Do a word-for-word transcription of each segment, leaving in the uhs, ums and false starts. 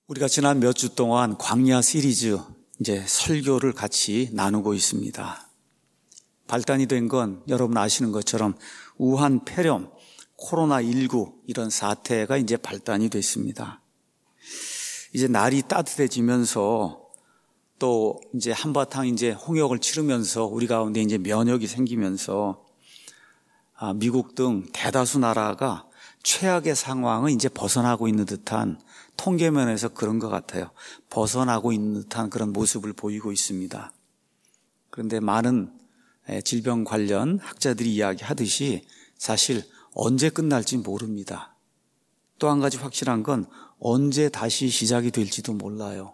우리가 지난 몇 주 동안 광야 시리즈 이제 설교를 같이 나누고 있습니다. 발단이 된 건 여러분 아시는 것처럼 우한 폐렴, 코로나십구 이런 사태가 이제 발단이 됐습니다. 이제 날이 따뜻해지면서 또 이제 한바탕 이제 홍역을 치르면서 우리 가운데 이제 면역이 생기면서 아, 미국 등 대다수 나라가 최악의 상황을 이제 벗어나고 있는 듯한 통계면에서 그런 것 같아요. 벗어나고 있는 듯한 그런 모습을 보이고 있습니다. 그런데 많은 질병 관련 학자들이 이야기하듯이 사실 언제 끝날지 모릅니다. 또 한 가지 확실한 건 언제 다시 시작이 될지도 몰라요.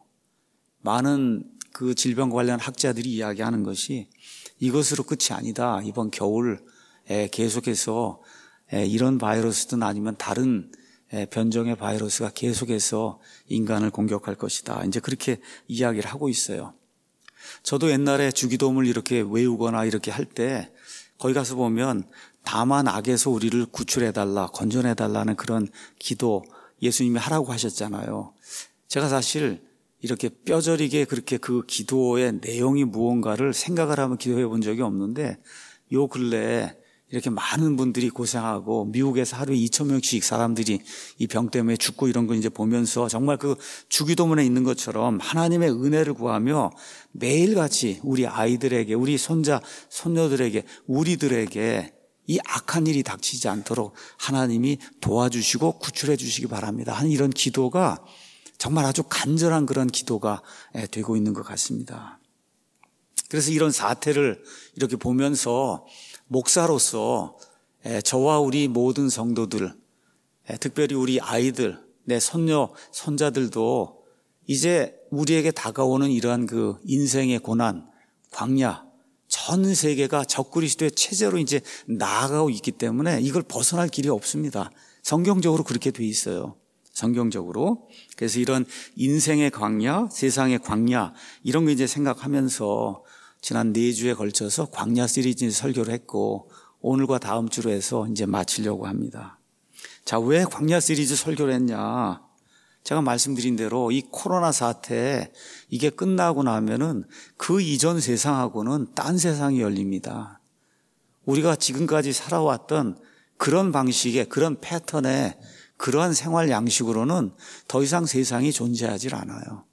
많은 그 질병 관련 학자들이 이야기하는 것이 이것으로 끝이 아니다. 이번 겨울 계속해서 이런 바이러스든 아니면 다른 변종의 바이러스가 계속해서 인간을 공격할 것이다. 이제 그렇게 이야기를 하고 있어요. 저도 옛날에 주기도문을 이렇게 외우거나 이렇게 할 때 거기 가서 보면 다만 악에서 우리를 구출해달라, 건져내달라는 그런 기도 예수님이 하라고 하셨잖아요. 제가 사실 이렇게 뼈저리게 그렇게 그 기도의 내용이 무언가를 생각을 하면 기도해 본 적이 없는데 요 근래에 이렇게 많은 분들이 고생하고 미국에서 하루에 이천 명씩 사람들이 이 병 때문에 죽고 이런 거 이제 보면서 정말 그 주기도문에 있는 것처럼 하나님의 은혜를 구하며 매일같이 우리 아이들에게, 우리 손자, 손녀들에게, 우리들에게 이 악한 일이 닥치지 않도록 하나님이 도와주시고 구출해 주시기 바랍니다 하는 이런 기도가 정말 아주 간절한 그런 기도가 되고 있는 것 같습니다. 그래서 이런 사태를 이렇게 보면서 목사로서 저와 우리 모든 성도들, 특별히 우리 아이들, 내 손녀, 손자들도 이제 우리에게 다가오는 이러한 그 인생의 고난, 광야, 전 세계가 적그리스도의 체제로 이제 나아가고 있기 때문에 이걸 벗어날 길이 없습니다. 성경적으로 그렇게 돼 있어요. 성경적으로. 그래서 이런 인생의 광야, 세상의 광야 이런 거 이제 생각하면서 지난 네 주에 걸쳐서 광야 시리즈 설교를 했고 오늘과 다음 주로 해서 이제 마치려고 합니다. 자, 왜 광야 시리즈 설교를 했냐? 제가 말씀드린 대로 이 코로나 사태 이게 끝나고 나면은 그 이전 세상하고는 딴 세상이 열립니다. 우리가 지금까지 살아왔던 그런 방식의 그런 패턴의 그러한 생활 양식으로는 더 이상 세상이 존재하지 않아요.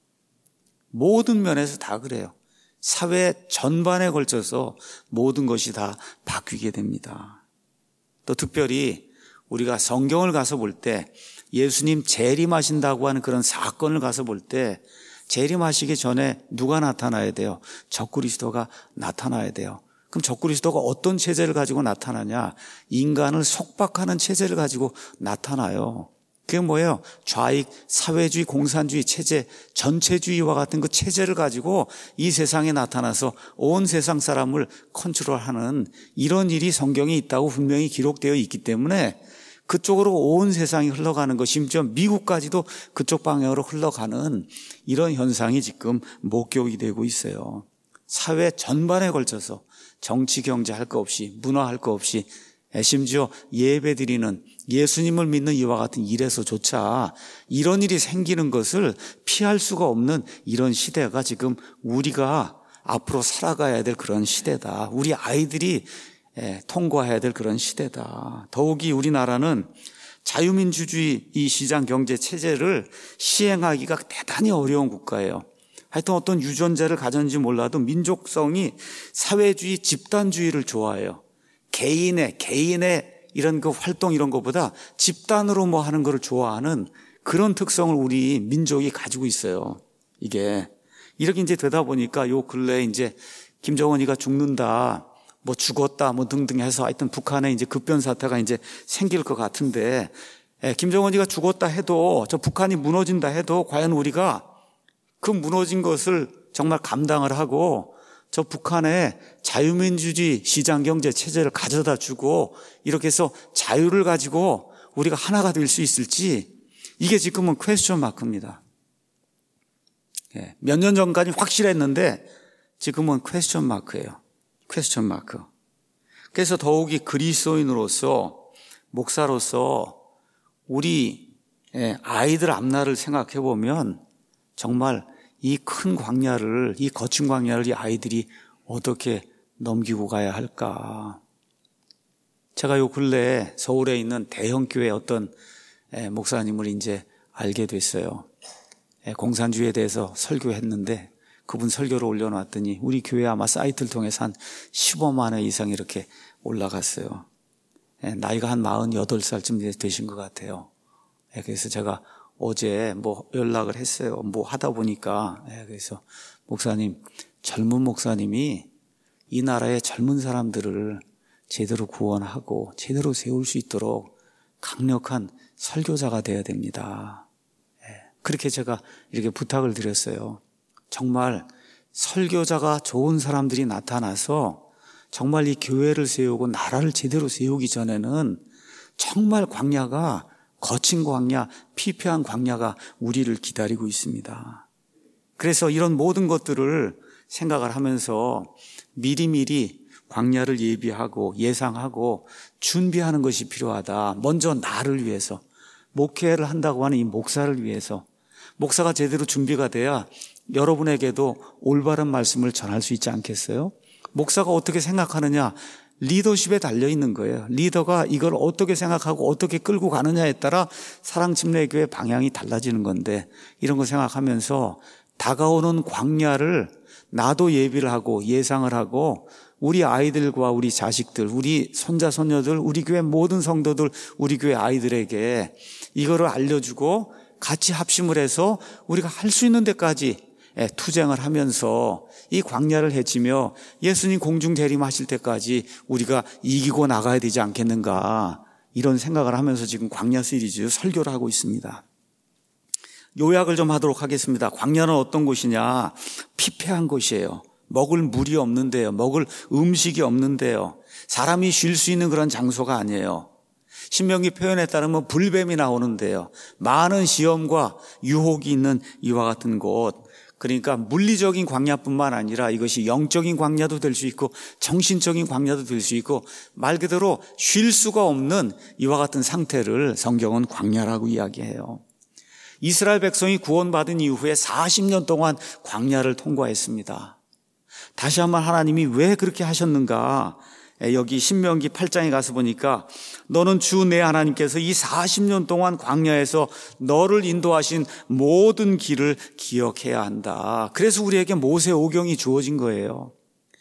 모든 면에서 다 그래요. 사회 전반에 걸쳐서 모든 것이 다 바뀌게 됩니다. 또 특별히 우리가 성경을 가서 볼 때 예수님 재림하신다고 하는 그런 사건을 가서 볼 때 재림하시기 전에 누가 나타나야 돼요? 적그리스도가 나타나야 돼요. 그럼 적그리스도가 어떤 체제를 가지고 나타나냐? 인간을 속박하는 체제를 가지고 나타나요. 그게 뭐예요? 좌익, 사회주의, 공산주의 체제, 전체주의와 같은 그 체제를 가지고 이 세상에 나타나서 온 세상 사람을 컨트롤하는 이런 일이 성경에 있다고 분명히 기록되어 있기 때문에 그쪽으로 온 세상이 흘러가는 것, 심지어 미국까지도 그쪽 방향으로 흘러가는 이런 현상이 지금 목격이 되고 있어요. 사회 전반에 걸쳐서 정치, 경제 할 거 없이, 문화 할 거 없이, 심지어 예배 드리는 예수님을 믿는 이와 같은 일에서조차 이런 일이 생기는 것을 피할 수가 없는 이런 시대가 지금 우리가 앞으로 살아가야 될 그런 시대다. 우리 아이들이 통과해야 될 그런 시대다. 더욱이 우리나라는 자유민주주의 이 시장 경제 체제를 시행하기가 대단히 어려운 국가예요. 하여튼 어떤 유전자를 가졌는지 몰라도 민족성이 사회주의, 집단주의를 좋아해요. 개인의, 개인의 이런 그 활동 이런 것보다 집단으로 뭐 하는 거를 좋아하는 그런 특성을 우리 민족이 가지고 있어요. 이게. 이렇게 이제 되다 보니까 요 근래에 이제 김정은이가 죽는다, 뭐 죽었다, 뭐 등등 해서 하여튼 북한에 이제 급변 사태가 이제 생길 것 같은데, 예, 김정은이가 죽었다 해도 저 북한이 무너진다 해도 과연 우리가 그 무너진 것을 정말 감당을 하고 저 북한의 자유민주주의 시장경제 체제를 가져다 주고 이렇게 해서 자유를 가지고 우리가 하나가 될 수 있을지 이게 지금은 퀘스천 마크입니다. 예, 몇 년 전까지 확실했는데 지금은 퀘스천 마크예요. 퀘스천 마크. 그래서 더욱이 그리스도인으로서 목사로서 우리 아이들 앞날을 생각해 보면 정말 이 큰 광야를, 이 거친 광야를 이 아이들이 어떻게 넘기고 가야 할까? 제가 요 근래에 서울에 있는 대형 교회 어떤 목사님을 이제 알게 됐어요. 공산주의에 대해서 설교했는데 그분 설교를 올려놨더니 우리 교회 아마 사이트를 통해서 한 십오만 회 이상 이렇게 올라갔어요. 나이가 한 마흔여덟 살쯤 되신 것 같아요. 그래서 제가 어제 뭐 연락을 했어요. 뭐 하다 보니까. 그래서 목사님, 젊은 목사님이 이 나라의 젊은 사람들을 제대로 구원하고 제대로 세울 수 있도록 강력한 설교자가 되어야 됩니다. 그렇게 제가 이렇게 부탁을 드렸어요. 정말 설교자가 좋은 사람들이 나타나서 정말 이 교회를 세우고 나라를 제대로 세우기 전에는 정말 광야가, 거친 광야, 피폐한 광야가 우리를 기다리고 있습니다. 그래서 이런 모든 것들을 생각을 하면서 미리미리 광야를 예비하고 예상하고 준비하는 것이 필요하다. 먼저 나를 위해서, 목회를 한다고 하는 이 목사를 위해서, 목사가 제대로 준비가 돼야 여러분에게도 올바른 말씀을 전할 수 있지 않겠어요? 목사가 어떻게 생각하느냐, 리더십에 달려있는 거예요. 리더가 이걸 어떻게 생각하고 어떻게 끌고 가느냐에 따라 사랑침례교회 방향이 달라지는 건데, 이런 거 생각하면서 다가오는 광야를 나도 예비를 하고 예상을 하고 우리 아이들과 우리 자식들, 우리 손자 손녀들, 우리 교회 모든 성도들, 우리 교회 아이들에게 이거를 알려주고 같이 합심을 해서 우리가 할 수 있는 데까지 투쟁을 하면서 이 광야를 헤치며 예수님 공중 대림하실 때까지 우리가 이기고 나가야 되지 않겠는가, 이런 생각을 하면서 지금 광야 시리즈 설교를 하고 있습니다. 요약을 좀 하도록 하겠습니다. 광야는 어떤 곳이냐? 피폐한 곳이에요. 먹을 물이 없는데요. 먹을 음식이 없는데요. 사람이 쉴 수 있는 그런 장소가 아니에요. 신명기 표현에 따르면 불뱀이 나오는데요. 많은 시험과 유혹이 있는 이와 같은 곳. 그러니까 물리적인 광야뿐만 아니라 이것이 영적인 광야도 될 수 있고 정신적인 광야도 될 수 있고 말 그대로 쉴 수가 없는 이와 같은 상태를 성경은 광야라고 이야기해요. 이스라엘 백성이 구원받은 이후에 사십 년 동안 광야를 통과했습니다. 다시 한번 하나님이 왜 그렇게 하셨는가? 여기 신명기 팔 장에 가서 보니까 너는 주 내 하나님께서 이 사십 년 동안 광야에서 너를 인도하신 모든 길을 기억해야 한다. 그래서 우리에게 모세 오경이 주어진 거예요.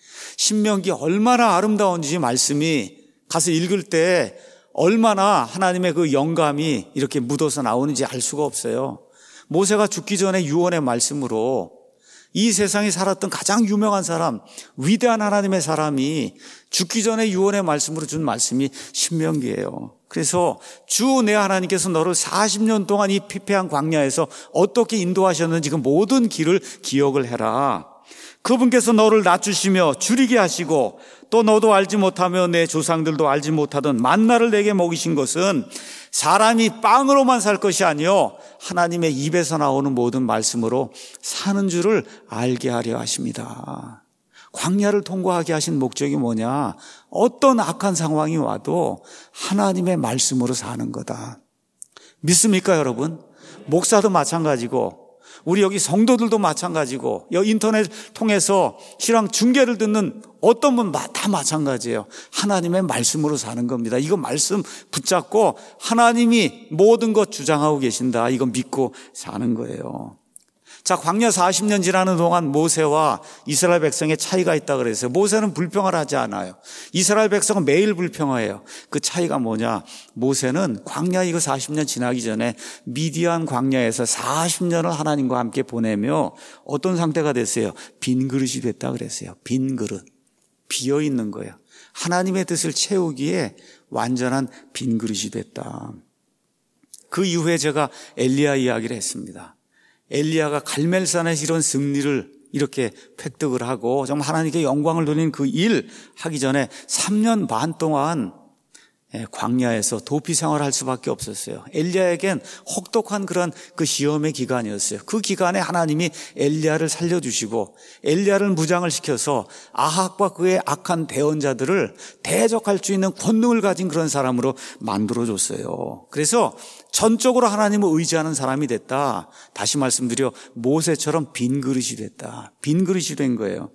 신명기 얼마나 아름다운지 말씀이 가서 읽을 때 얼마나 하나님의 그 영감이 이렇게 묻어서 나오는지 알 수가 없어요. 모세가 죽기 전에 유언의 말씀으로 이 세상에 살았던 가장 유명한 사람, 위대한 하나님의 사람이 죽기 전에 유언의 말씀으로 준 말씀이 신명기예요. 그래서 주 내 하나님께서 너를 사십 년 동안 이 피폐한 광야에서 어떻게 인도하셨는지 그 모든 길을 기억을 해라. 그분께서 너를 낮추시며 줄이게 하시고 또 너도 알지 못하며 내 조상들도 알지 못하던 만나를 내게 먹이신 것은 사람이 빵으로만 살 것이 아니요 하나님의 입에서 나오는 모든 말씀으로 사는 줄을 알게 하려 하십니다. 광야를 통과하게 하신 목적이 뭐냐? 어떤 악한 상황이 와도 하나님의 말씀으로 사는 거다. 믿습니까, 여러분? 목사도 마찬가지고 우리 여기 성도들도 마찬가지고 여기 인터넷 통해서 신앙 중계를 듣는 어떤 분 다 마찬가지예요. 하나님의 말씀으로 사는 겁니다. 이거 말씀 붙잡고 하나님이 모든 것 주장하고 계신다. 이거 믿고 사는 거예요. 자, 광야 사십 년 지나는 동안 모세와 이스라엘 백성의 차이가 있다 그랬어요. 모세는 불평을 하지 않아요. 이스라엘 백성은 매일 불평해요. 그 차이가 뭐냐? 모세는 광야 이거 사십 년 지나기 전에 미디안 광야에서 사십 년을 하나님과 함께 보내며 어떤 상태가 됐어요? 빈 그릇이 됐다 그랬어요. 빈 그릇. 비어 있는 거예요. 하나님의 뜻을 채우기에 완전한 빈 그릇이 됐다. 그 이후에 제가 엘리야 이야기를 했습니다. 엘리야가 갈멜산에서 이런 승리를 이렇게 획득을 하고 정말 하나님께 영광을 돌리는 그 일 하기 전에 삼 년 반 동안 광야에서 도피 생활할 수밖에 없었어요. 엘리야에겐 혹독한 그런 그 시험의 기간이었어요. 그 기간에 하나님이 엘리야를 살려주시고 엘리야를 무장을 시켜서 아합과 그의 악한 대언자들을 대적할 수 있는 권능을 가진 그런 사람으로 만들어줬어요. 그래서 전적으로 하나님을 의지하는 사람이 됐다. 다시 말씀드려 모세처럼 빈 그릇이 됐다. 빈 그릇이 된 거예요.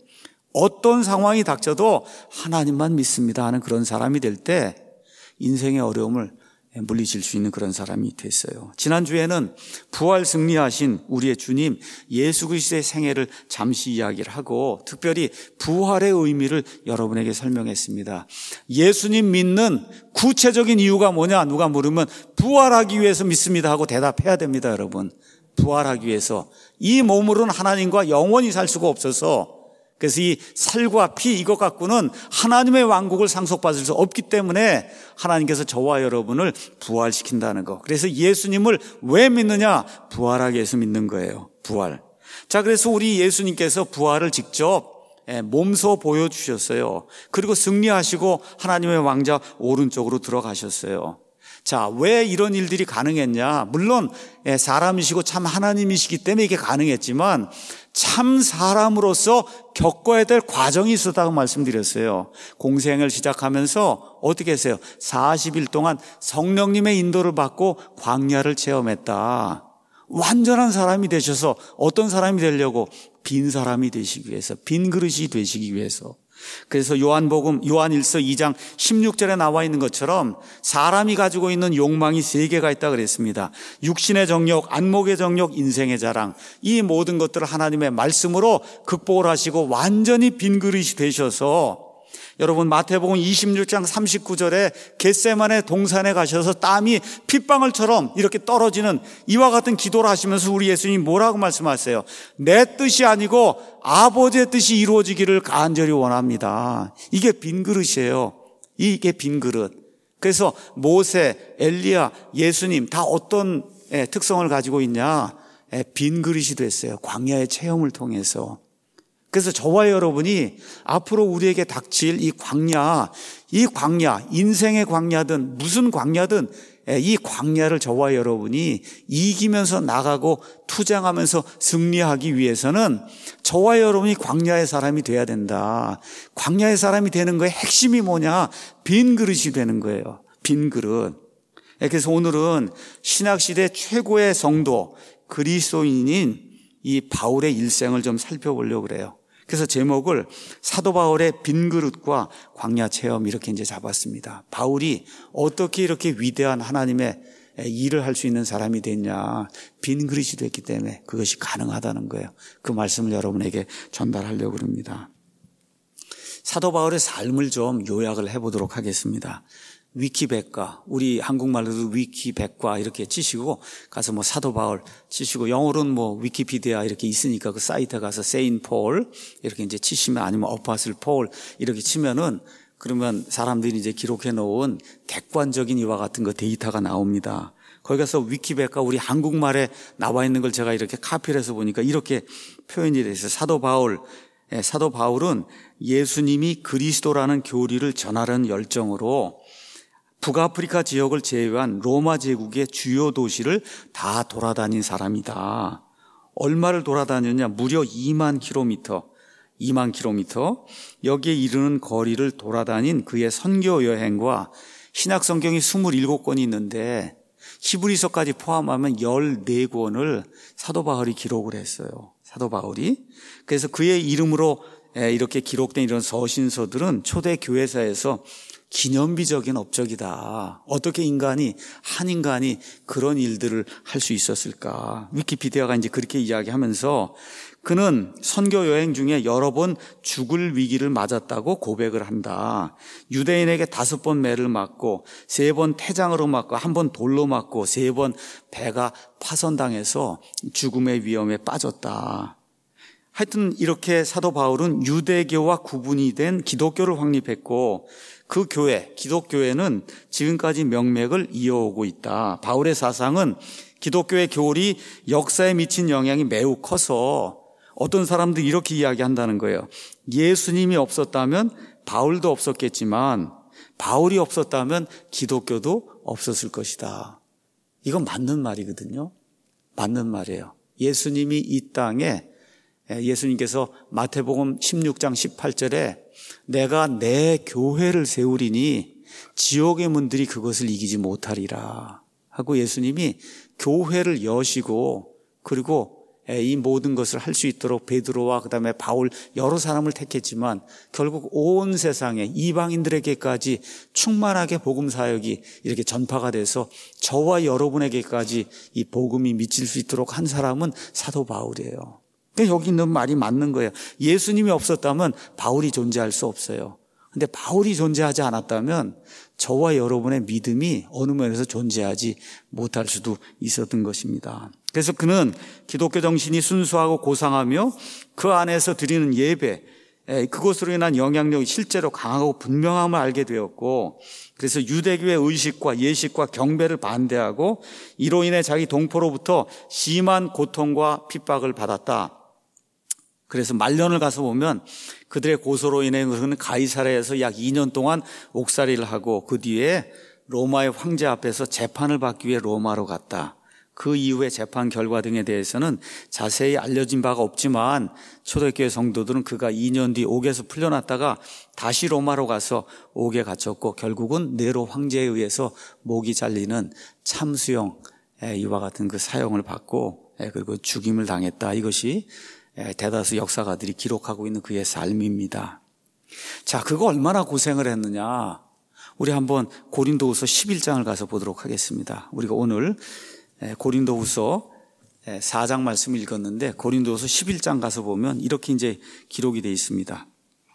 어떤 상황이 닥쳐도 하나님만 믿습니다 하는 그런 사람이 될 때 인생의 어려움을 물리칠 수 있는 그런 사람이 됐어요. 지난주에는 부활 승리하신 우리의 주님 예수 그리스도의 생애를 잠시 이야기를 하고 특별히 부활의 의미를 여러분에게 설명했습니다. 예수님 믿는 구체적인 이유가 뭐냐 누가 물으면 부활하기 위해서 믿습니다 하고 대답해야 됩니다. 여러분, 부활하기 위해서 이 몸으로는 하나님과 영원히 살 수가 없어서 그래서 이 살과 피 이것 갖고는 하나님의 왕국을 상속받을 수 없기 때문에 하나님께서 저와 여러분을 부활시킨다는 거. 그래서 예수님을 왜 믿느냐? 부활하기 위해서 믿는 거예요. 부활. 자, 그래서 우리 예수님께서 부활을 직접 몸소 보여주셨어요. 그리고 승리하시고 하나님의 왕자 오른쪽으로 들어가셨어요. 자, 왜 이런 일들이 가능했냐? 물론 사람이시고 참 하나님이시기 때문에 이게 가능했지만 참 사람으로서 겪어야 될 과정이 있었다고 말씀드렸어요. 공생을 시작하면서 어떻게 했어요? 사십 일 동안 성령님의 인도를 받고 광야를 체험했다. 완전한 사람이 되셔서 어떤 사람이 되려고? 빈 사람이 되시기 위해서, 빈 그릇이 되시기 위해서. 그래서 요한복음 요한일서 이 장 십육 절에 나와 있는 것처럼 사람이 가지고 있는 욕망이 세 개가 있다 그랬습니다. 육신의 정욕, 안목의 정욕, 인생의 자랑. 이 모든 것들을 하나님의 말씀으로 극복을 하시고 완전히 빈 그릇이 되셔서 여러분 마태복음 이십육 장 삼십구 절에 겟세마네 동산에 가셔서 땀이 핏방울처럼 이렇게 떨어지는 이와 같은 기도를 하시면서 우리 예수님 뭐라고 말씀하세요? 내 뜻이 아니고 아버지의 뜻이 이루어지기를 간절히 원합니다. 이게 빈 그릇이에요. 이게 빈 그릇. 그래서 모세, 엘리야, 예수님 다 어떤 특성을 가지고 있냐? 빈 그릇이 됐어요. 광야의 체험을 통해서. 그래서 저와 여러분이 앞으로 우리에게 닥칠 이 광야, 이 광야, 인생의 광야든 무슨 광야든 이 광야를 저와 여러분이 이기면서 나가고 투쟁하면서 승리하기 위해서는 저와 여러분이 광야의 사람이 돼야 된다. 광야의 사람이 되는 거의 핵심이 뭐냐? 빈 그릇이 되는 거예요. 빈 그릇. 그래서 오늘은 신약시대 최고의 성도, 그리스도인인 이 바울의 일생을 좀 살펴보려고 그래요. 그래서 제목을 사도 바울의 빈 그릇과 광야 체험 이렇게 이제 잡았습니다. 바울이 어떻게 이렇게 위대한 하나님의 일을 할 수 있는 사람이 됐냐? 빈 그릇이 됐기 때문에 그것이 가능하다는 거예요. 그 말씀을 여러분에게 전달하려고 합니다. 사도 바울의 삶을 좀 요약을 해보도록 하겠습니다. 위키백과, 우리 한국말로도 위키백과 이렇게 치시고 가서 뭐 사도 바울 치시고 영어로는 뭐 위키피디아 이렇게 있으니까 그 사이트에 가서 세인 폴 이렇게 이제 치시면 아니면 어파슬 폴 이렇게 치면은 그러면 사람들이 이제 기록해 놓은 객관적인 이와 같은 거 데이터가 나옵니다. 거기 가서 위키백과 우리 한국말에 나와 있는 걸 제가 이렇게 카피를 해서 보니까 이렇게 표현이 되어 있어요. 사도 바울, 사도 바울은 예수님이 그리스도라는 교리를 전하려는 열정으로 북아프리카 지역을 제외한 로마 제국의 주요 도시를 다 돌아다닌 사람이다. 얼마를 돌아다녔냐? 무려 이만 킬로미터. 이만 킬로미터. 여기에 이르는 거리를 돌아다닌 그의 선교 여행과 신약 성경이 이십칠 권이 있는데 히브리서까지 포함하면 십사 권을 사도 바울이 기록을 했어요. 사도 바울이. 그래서 그의 이름으로 이렇게 기록된 이런 서신서들은 초대 교회사에서 기념비적인 업적이다. 어떻게 인간이, 한 인간이 그런 일들을 할 수 있었을까? 위키피디아가 이제 그렇게 이야기하면서 그는 선교 여행 중에 여러 번 죽을 위기를 맞았다고 고백을 한다. 유대인에게 다섯 번 매를 맞고, 세 번 태장으로 맞고, 한 번 돌로 맞고, 세 번 배가 파손당해서 죽음의 위험에 빠졌다. 하여튼 이렇게 사도 바울은 유대교와 구분이 된 기독교를 확립했고 그 교회, 기독교회는 지금까지 명맥을 이어오고 있다. 바울의 사상은 기독교의 교리, 역사에 미친 영향이 매우 커서 어떤 사람들이 이렇게 이야기한다는 거예요. 예수님이 없었다면 바울도 없었겠지만 바울이 없었다면 기독교도 없었을 것이다. 이건 맞는 말이거든요. 맞는 말이에요. 예수님이 이 땅에, 예수님께서 마태복음 십육 장 십팔 절에 내가 내 교회를 세우리니 지옥의 문들이 그것을 이기지 못하리라 하고 예수님이 교회를 여시고 그리고 이 모든 것을 할 수 있도록 베드로와 그다음에 바울 여러 사람을 택했지만 결국 온 세상에 이방인들에게까지 충만하게 복음 사역이 이렇게 전파가 돼서 저와 여러분에게까지 이 복음이 미칠 수 있도록 한 사람은 사도 바울이에요. 그러니까 여기 있는 말이 맞는 거예요. 예수님이 없었다면 바울이 존재할 수 없어요. 근데 바울이 존재하지 않았다면 저와 여러분의 믿음이 어느 면에서 존재하지 못할 수도 있었던 것입니다. 그래서 그는 기독교 정신이 순수하고 고상하며 그 안에서 드리는 예배, 그것으로 인한 영향력이 실제로 강하고 분명함을 알게 되었고, 그래서 유대교의 의식과 예식과 경배를 반대하고 이로 인해 자기 동포로부터 심한 고통과 핍박을 받았다. 그래서 말년을 가서 보면 그들의 고소로 인해 그는 가이사랴에서 약 이 년 동안 옥살이를 하고 그 뒤에 로마의 황제 앞에서 재판을 받기 위해 로마로 갔다. 그 이후의 재판 결과 등에 대해서는 자세히 알려진 바가 없지만 초대교회 성도들은 그가 이 년 뒤 옥에서 풀려났다가 다시 로마로 가서 옥에 갇혔고 결국은 네로 황제에 의해서 목이 잘리는 참수형 이와 같은 그 사형을 받고 그리고 죽임을 당했다. 이것이 대다수 역사가들이 기록하고 있는 그의 삶입니다. 자, 그거 얼마나 고생을 했느냐. 우리 한번 고린도후서 십일 장을 가서 보도록 하겠습니다. 우리가 오늘 고린도후서 사 장 말씀을 읽었는데 고린도후서 십일 장 가서 보면 이렇게 이제 기록이 되어 있습니다.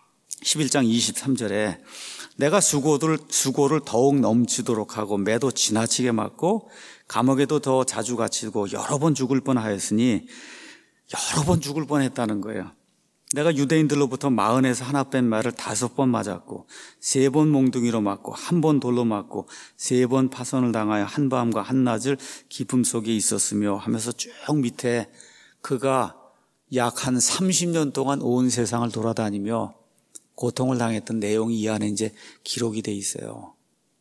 십일 장 이십삼 절에 내가 수고를, 수고를 더욱 넘치도록 하고 매도 지나치게 맞고 감옥에도 더 자주 갇히고 여러 번 죽을 뻔하였으니 여러 번 죽을 뻔했다는 거예요. 내가 유대인들로부터 마흔에서 하나 뺀 말을 다섯 번 맞았고 세 번 몽둥이로 맞고 한 번 돌로 맞고 세 번 파선을 당하여 한밤과 한낮을 기품 속에 있었으며 하면서 쭉 밑에 그가 약 한 삼십 년 동안 온 세상을 돌아다니며 고통을 당했던 내용이 이 안에 이제 기록이 돼 있어요.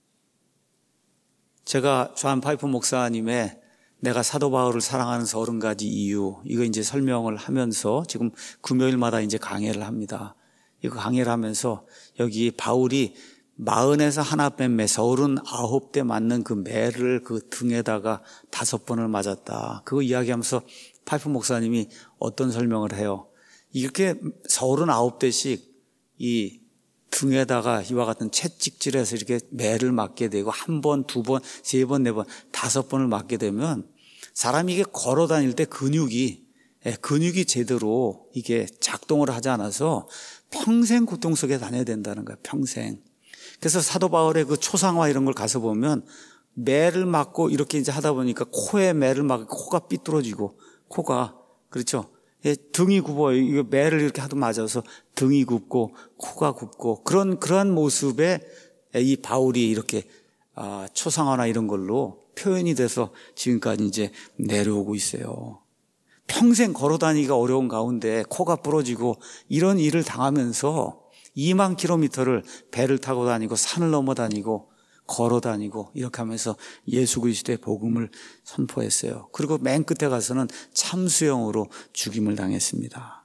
제가 존 파이프 목사님의 내가 사도 바울을 사랑하는 서른 가지 이유, 이거 이제 설명을 하면서 지금 금요일마다 이제 강해를 합니다. 이거 강해를 하면서 여기 바울이 마흔에서 하나 뺀 매, 서른 아홉 대 맞는 그 매를 그 등에다가 다섯 번을 맞았다. 그거 이야기하면서 파이프 목사님이 어떤 설명을 해요? 이렇게 서른 아홉 대씩 이 등에다가 이와 같은 채찍질해서 이렇게 매를 맞게 되고 한 번, 두 번, 세 번, 네 번, 다섯 번을 맞게 되면 사람이 이게 걸어 다닐 때 근육이, 근육이 제대로 이게 작동을 하지 않아서 평생 고통 속에 다녀야 된다는 거예요. 평생. 그래서 사도 바울의 그 초상화 이런 걸 가서 보면 매를 맞고 이렇게 이제 하다 보니까 코에 매를 맞고 코가 삐뚤어지고 코가, 그렇죠. 예, 등이 굽어요. 이거 매를 이렇게 하도 맞아서 등이 굽고 코가 굽고 그런 그러한 모습에 이 바울이 이렇게 아, 초상화나 이런 걸로 표현이 돼서 지금까지 이제 내려오고 있어요. 평생 걸어다니기가 어려운 가운데 코가 부러지고 이런 일을 당하면서 이만 킬로미터를 배를 타고 다니고 산을 넘어 다니고 걸어 다니고 이렇게 하면서 예수 그리스도의 복음을 선포했어요. 그리고 맨 끝에 가서는 참수형으로 죽임을 당했습니다.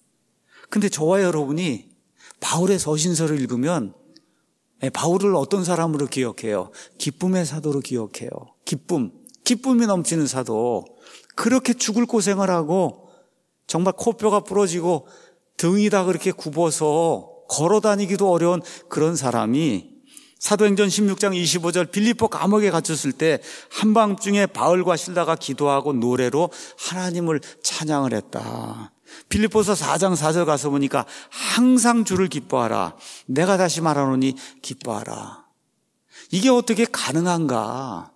근데 저와 여러분이 바울의 서신서를 읽으면 바울을 어떤 사람으로 기억해요? 기쁨의 사도로 기억해요. 기쁨, 기쁨이 넘치는 사도. 그렇게 죽을 고생을 하고 정말 코뼈가 부러지고 등이 다 그렇게 굽어서 걸어 다니기도 어려운 그런 사람이 사도행전 십육 장 이십오 절 빌립보 감옥에 갇혔을 때 한밤중에 바울과 실라가 기도하고 노래로 하나님을 찬양을 했다. 빌립보서 사 장 사 절 가서 보니까 항상 주를 기뻐하라. 내가 다시 말하노니 기뻐하라. 이게 어떻게 가능한가?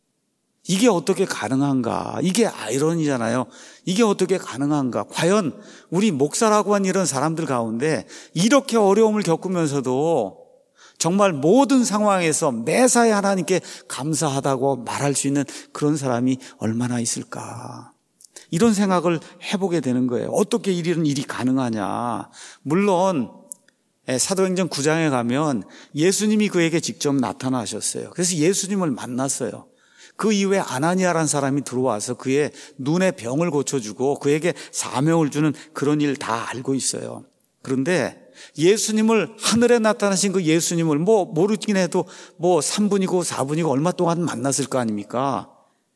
이게 어떻게 가능한가? 이게 아이러니잖아요. 이게 어떻게 가능한가? 과연 우리 목사라고 한 이런 사람들 가운데 이렇게 어려움을 겪으면서도 정말 모든 상황에서 매사에 하나님께 감사하다고 말할 수 있는 그런 사람이 얼마나 있을까? 이런 생각을 해보게 되는 거예요. 어떻게 이런 일이 가능하냐? 물론 사도행전 구 장에 가면 예수님이 그에게 직접 나타나셨어요. 그래서 예수님을 만났어요. 그 이후에 아나니아라는 사람이 들어와서 그의 눈의 병을 고쳐주고 그에게 사명을 주는 그런 일 다 알고 있어요. 그런데 예수님을, 하늘에 나타나신 그 예수님을 뭐 모르긴 해도 뭐 삼 분이고 사 분이고 얼마 동안 만났을 거 아닙니까?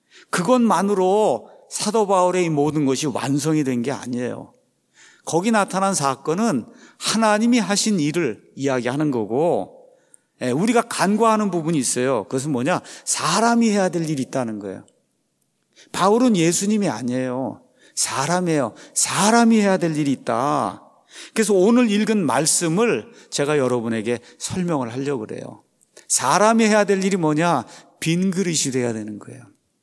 그것만으로 사도 바울의 이 모든 것이 완성이 된 게 아니에요. 거기 나타난 사건은 하나님이 하신 일을 이야기하는 거고, 우리가 간과하는 부분이 있어요. 그것은 뭐냐? 사람이 해야 될 일이 있다는 거예요. 바울은 예수님이 아니에요. 사람이에요. 사람이 해야 될 일이 있다. 그래서 오늘 읽은 말씀을 제가 여러분에게 설명을 하려고 그래요. 사람이 해야 될 일이 뭐냐? 빈 그릇이 돼야 되는 거예요.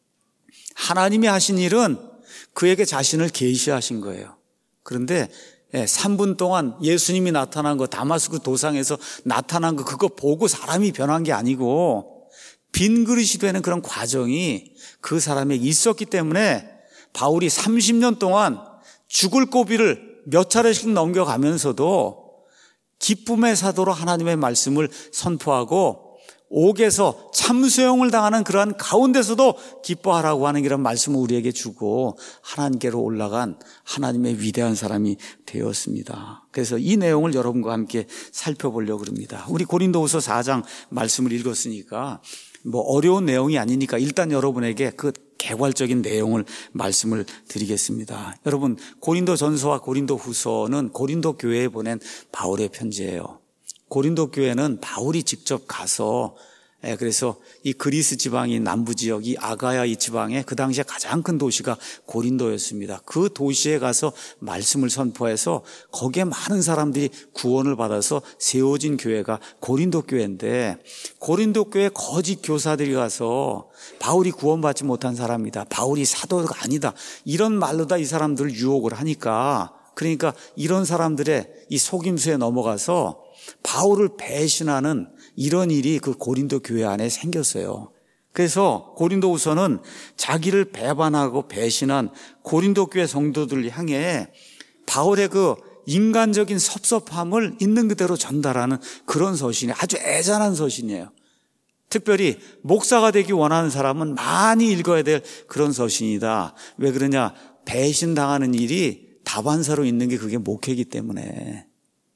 하나님이 하신 일은 그에게 자신을 계시하신 거예요. 그런데 삼 분 동안 예수님이 나타난 거, 다마스쿠 도상에서 나타난 거, 그거 보고 사람이 변한 게 아니고 빈 그릇이 되는 그런 과정이 그 사람에게 있었기 때문에 바울이 삼십 년 동안 죽을 고비를 몇 차례씩 넘겨가면서도 기쁨의 사도로 하나님의 말씀을 선포하고 옥에서 참수형을 당하는 그러한 가운데서도 기뻐하라고 하는 이런 말씀을 우리에게 주고 하나님께로 올라간 하나님의 위대한 사람이 되었습니다. 그래서 이 내용을 여러분과 함께 살펴보려고 합니다. 우리 고린도후서 사 장 말씀을 읽었으니까 뭐 어려운 내용이 아니니까 일단 여러분에게 그 개괄적인 내용을 말씀을 드리겠습니다. 여러분, 고린도 전서와 고린도 후서는 고린도 교회에 보낸 바울의 편지예요. 고린도 교회는 바울이 직접 가서, 그래서 이 그리스 지방이 남부 지역, 이 아가야 이 지방에 그 당시에 가장 큰 도시가 고린도였습니다. 그 도시에 가서 말씀을 선포해서 거기에 많은 사람들이 구원을 받아서 세워진 교회가 고린도 교회인데, 고린도 교회 거짓 교사들이 가서 바울이 구원받지 못한 사람이다, 바울이 사도가 아니다, 이런 말로 다 이 사람들을 유혹을 하니까, 그러니까 이런 사람들의 이 속임수에 넘어가서 바울을 배신하는 이런 일이 그 고린도 교회 안에 생겼어요. 그래서 고린도후서는 자기를 배반하고 배신한 고린도 교회 성도들을 향해 바울의 그 인간적인 섭섭함을 있는 그대로 전달하는 그런 서신이 아주 애잔한 서신이에요. 특별히 목사가 되기 원하는 사람은 많이 읽어야 될 그런 서신이다. 왜 그러냐? 배신당하는 일이 다반사로 있는 게 그게 목회이기 때문에.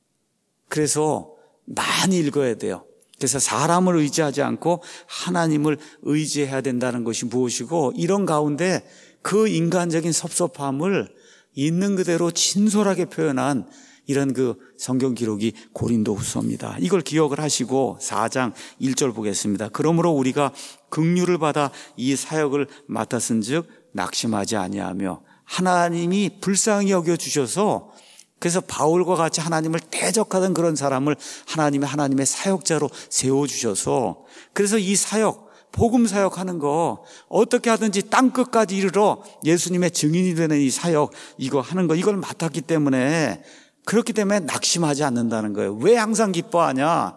그래서 많이 읽어야 돼요. 그래서 사람을 의지하지 않고 하나님을 의지해야 된다는 것이 무엇이고, 이런 가운데 그 인간적인 섭섭함을 있는 그대로 진솔하게 표현한 이런 그 성경 기록이 고린도후서입니다. 이걸 기억을 하시고 사 장 일 절 보겠습니다. 그러므로 우리가 긍휼을 받아 이 사역을 맡았은즉 낙심하지 아니하며 하나님이 불쌍히 여겨주셔서, 그래서 바울과 같이 하나님을 대적하던 그런 사람을 하나님이 하나님의 사역자로 세워주셔서, 그래서 이 사역, 복음 사역하는 거 어떻게 하든지 땅끝까지 이르러 예수님의 증인이 되는 이 사역, 이거 하는 거, 이걸 맡았기 때문에, 그렇기 때문에 낙심하지 않는다는 거예요. 왜 항상 기뻐하냐?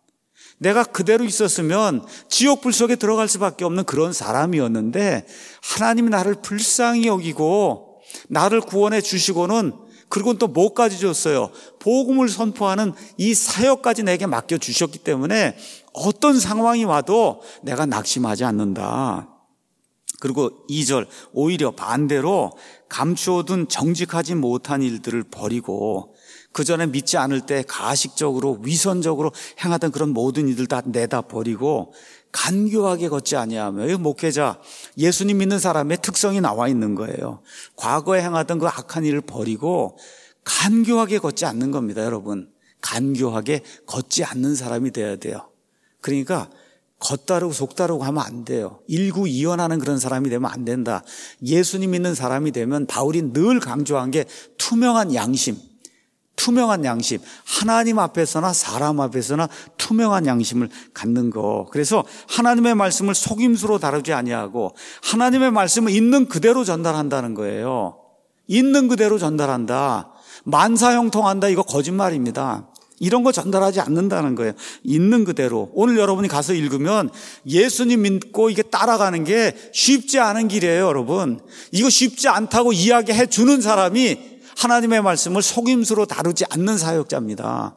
내가 그대로 있었으면 지옥불 속에 들어갈 수밖에 없는 그런 사람이었는데, 하나님이 나를 불쌍히 여기고 나를 구원해 주시고는, 그리고 또 뭐까지 줬어요? 복음을 선포하는 이 사역까지 내게 맡겨주셨기 때문에 어떤 상황이 와도 내가 낙심하지 않는다. 그리고 이 절, 오히려 반대로 감추어둔 정직하지 못한 일들을 버리고 그 전에 믿지 않을 때 가식적으로 위선적으로 행하던 그런 모든 일들 다 내다 버리고 간교하게 걷지 아니하며, 이 목회자, 예수님 믿는 사람의 특성이 나와 있는 거예요. 과거에 행하던 그 악한 일을 버리고 간교하게 걷지 않는 겁니다, 여러분. 간교하게 걷지 않는 사람이 돼야 돼요. 그러니까 겉다르고 속다르고 하면 안 돼요. 일구이연하는 그런 사람이 되면 안 된다. 예수님 믿는 사람이 되면 바울이 늘 강조한 게 투명한 양심, 투명한 양심, 하나님 앞에서나 사람 앞에서나 투명한 양심을 갖는 거. 그래서 하나님의 말씀을 속임수로 다루지 아니하고 하나님의 말씀을 있는 그대로 전달한다는 거예요. 있는 그대로 전달한다. 만사형통한다, 이거 거짓말입니다. 이런 거 전달하지 않는다는 거예요. 있는 그대로. 오늘 여러분이 가서 읽으면 예수님 믿고 이게 따라가는 게 쉽지 않은 길이에요, 여러분. 이거 쉽지 않다고 이야기해 주는 사람이 하나님의 말씀을 속임수로 다루지 않는 사역자입니다.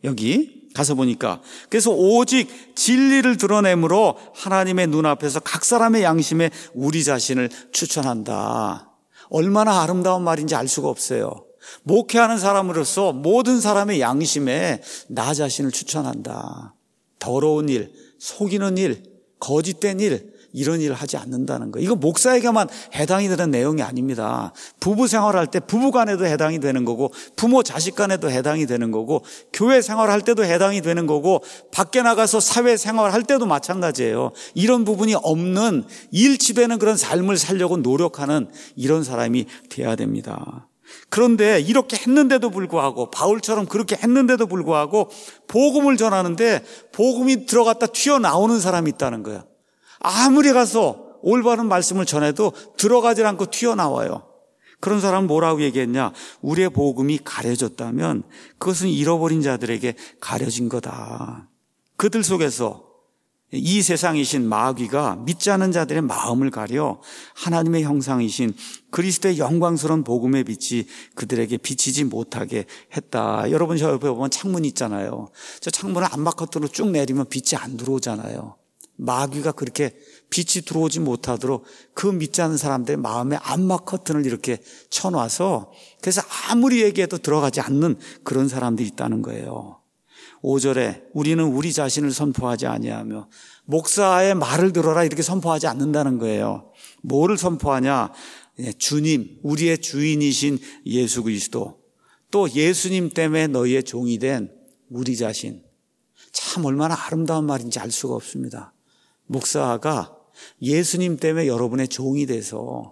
여기 가서 보니까. 그래서 오직 진리를 드러내므로 하나님의 눈앞에서 각 사람의 양심에 우리 자신을 추천한다. 얼마나 아름다운 말인지 알 수가 없어요. 목회하는 사람으로서 모든 사람의 양심에 나 자신을 추천한다. 더러운 일, 속이는 일, 거짓된 일, 이런 일을 하지 않는다는 거예요. 이거 목사에게만 해당이 되는 내용이 아닙니다. 부부 생활할 때 부부 간에도 해당이 되는 거고, 부모 자식 간에도 해당이 되는 거고, 교회 생활할 때도 해당이 되는 거고, 밖에 나가서 사회 생활할 때도 마찬가지예요. 이런 부분이 없는 일치되는 그런 삶을 살려고 노력하는 이런 사람이 돼야 됩니다. 그런데 이렇게 했는데도 불구하고, 바울처럼 그렇게 했는데도 불구하고 복음을 전하는데 복음이 들어갔다 튀어나오는 사람이 있다는 거예요. 아무리 가서 올바른 말씀을 전해도 들어가지 않고 튀어나와요. 그런 사람은 뭐라고 얘기했냐? 우리의 복음이 가려졌다면 그것은 잃어버린 자들에게 가려진 거다. 그들 속에서 이 세상이신 마귀가 믿지 않는 자들의 마음을 가려 하나님의 형상이신 그리스도의 영광스러운 복음의 빛이 그들에게 비치지 못하게 했다. 여러분, 저 옆에 보면 창문 있잖아요. 저 창문을 암막 커튼으로 쭉 내리면 빛이 안 들어오잖아요. 마귀가 그렇게 빛이 들어오지 못하도록 그 믿지 않는 사람들의 마음에 암막 커튼을 이렇게 쳐놔서, 그래서 아무리 얘기해도 들어가지 않는 그런 사람들이 있다는 거예요. 오 절에 우리는 우리 자신을 선포하지 아니하며 목사의 말을 들어라 이렇게 선포하지 않는다는 거예요. 뭐를 선포하냐? 주님, 우리의 주인이신 예수 그리스도, 또 예수님 때문에 너희의 종이 된 우리 자신. 참 얼마나 아름다운 말인지 알 수가 없습니다. 목사가 예수님 때문에 여러분의 종이 돼서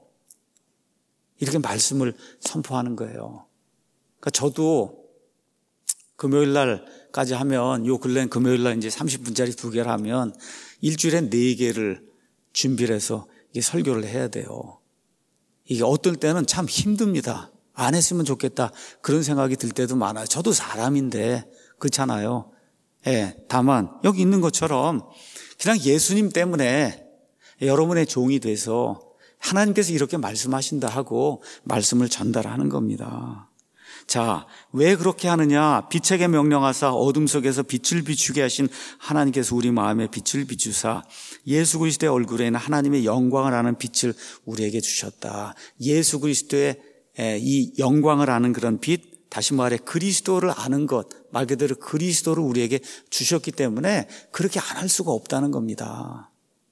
이렇게 말씀을 선포하는 거예요. 그러니까 저도 금요일 날까지 하면, 요 근래는 금요일 날 이제 삼십 분짜리 두 개를 하면 일주일에 네 개를 준비를 해서 이게 설교를 해야 돼요. 이게 어떨 때는 참 힘듭니다. 안 했으면 좋겠다 그런 생각이 들 때도 많아요. 저도 사람인데 그렇잖아요. 예, 다만 여기 있는 것처럼 그냥 예수님 때문에 여러분의 종이 돼서 하나님께서 이렇게 말씀하신다 하고 말씀을 전달하는 겁니다. 자, 왜 그렇게 하느냐? 빛에게 명령하사 어둠 속에서 빛을 비추게 하신 하나님께서 우리 마음에 빛을 비추사 예수 그리스도의 얼굴에 있는 하나님의 영광을 아는 빛을 우리에게 주셨다. 예수 그리스도의 이 영광을 아는 그런 빛, 다시 말해 그리스도를 아는 것, 말 그대로 그리스도를 우리에게 주셨기 때문에 그렇게 안 할 수가 없다는 겁니다.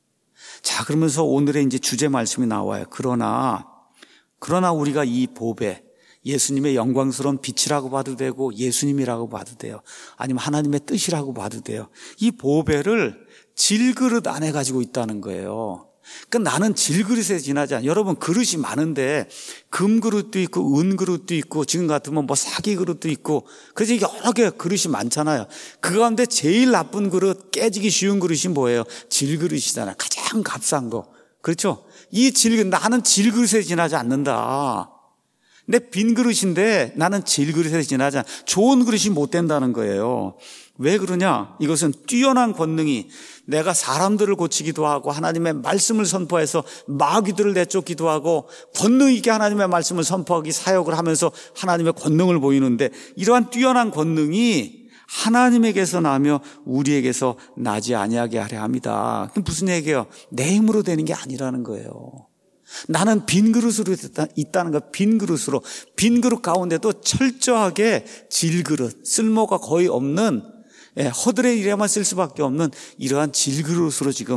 자, 그러면서 오늘의 이제 주제 말씀이 나와요. 그러나, 그러나 우리가 이 보배, 예수님의 영광스러운 빛이라고 봐도 되고 예수님이라고 봐도 돼요. 아니면 하나님의 뜻이라고 봐도 돼요. 이 보배를 질그릇 안에 가지고 있다는 거예요. 그러니까 나는 질그릇에 지나지 않아요. 여러분, 그릇이 많은데 금그릇도 있고 은그릇도 있고 지금 같으면 뭐 사기 그릇도 있고, 그래서 여러 개 그릇이 많잖아요. 그 가운데 제일 나쁜 그릇, 깨지기 쉬운 그릇이 뭐예요? 질그릇이잖아요. 가장 값싼 거. 그렇죠? 이 질그릇, 나는 질그릇에 지나지 않는다. 내 빈 그릇인데 나는 질그릇에 지나지 않아. 좋은 그릇이 못 된다는 거예요. 왜 그러냐? 이것은 뛰어난 권능이 내가 사람들을 고치기도 하고 하나님의 말씀을 선포해서 마귀들을 내쫓기도 하고 권능 있게 하나님의 말씀을 선포하기 사역을 하면서 하나님의 권능을 보이는데, 이러한 뛰어난 권능이 하나님에게서 나며 우리에게서 나지 아니하게 하려 합니다. 그럼 무슨 얘기예요? 내 힘으로 되는 게 아니라는 거예요. 나는 빈 그릇으로 있다는 거. 빈 그릇으로, 빈 그릇 가운데도 철저하게 질그릇, 쓸모가 거의 없는, 예, 허들의 일에만 쓸 수밖에 없는 이러한 질그릇으로 지금